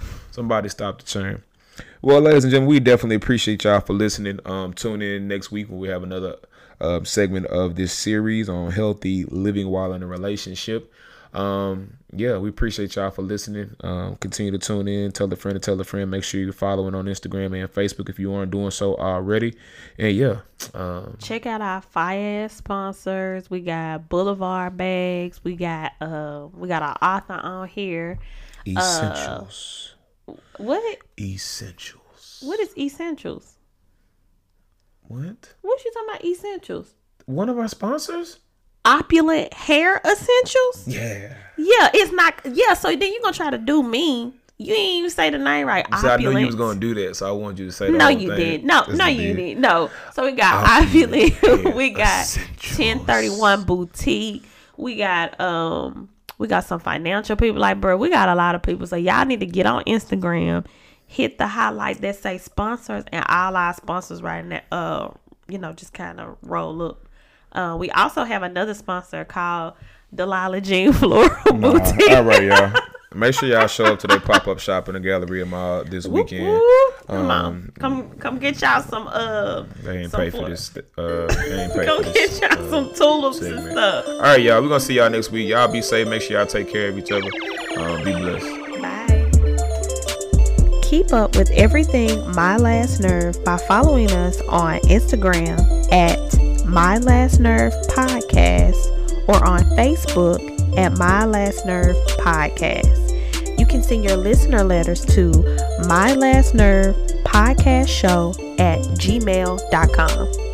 S7: Well, ladies and gentlemen, we definitely appreciate y'all for listening. Tune in next week when we have another segment of this series on healthy living while in a relationship. We appreciate y'all for listening. Continue to tune in, tell a friend, make sure you're following on Instagram and Facebook if you aren't doing so already. And
S5: check out our fire sponsors. We got Boulevard Bags. We got our author on here.
S7: Essentials.
S5: What?
S7: Essentials.
S5: What is Essentials?
S7: What?
S5: What you talking about? Essentials?
S7: One of our sponsors?
S5: Opulent Hair Essentials?
S7: Yeah.
S5: Yeah, it's not. Yeah, so then you gonna try to do me. You ain't even say the name right.
S7: So I
S5: Opulent.
S7: knew you was gonna do that, so I wanted you to say the
S5: No,
S7: whole
S5: you
S7: thing.
S5: didn't. No,
S7: Yes,
S5: no,
S7: you
S5: you
S7: did.
S5: didn't. No. So we got
S7: Opulent
S5: Opulent.
S7: Hair
S5: We got
S7: Essentials.
S5: 1031 Boutique. We got some financial people. Like, bro, we got a lot of people. So y'all need to get on Instagram, hit the highlight that say sponsors, and all our sponsors right now. Just kind of roll up. We also have another sponsor called Delilah Jean Floral Boutique.
S7: All right, y'all. Make sure y'all show up to their pop-up shop in the Galleria Mall this weekend.
S5: Woo. Come on, come get y'all some
S7: They ain't
S5: some
S7: pay for
S5: floor.
S7: this. They ain't pay
S5: Come
S7: for
S5: get
S7: this.
S5: y'all some tulips and
S7: segment.
S5: stuff.
S7: All right, y'all. We're gonna see y'all next week. Y'all be safe. Make sure y'all take care of each other. Be blessed.
S5: Bye. Keep up with everything My Last Nerve by following us on Instagram at My Last Nerve Podcast or on Facebook at My Last Nerve Podcast. You can send your listener letters to My Last Nerve Podcast Show at gmail.com.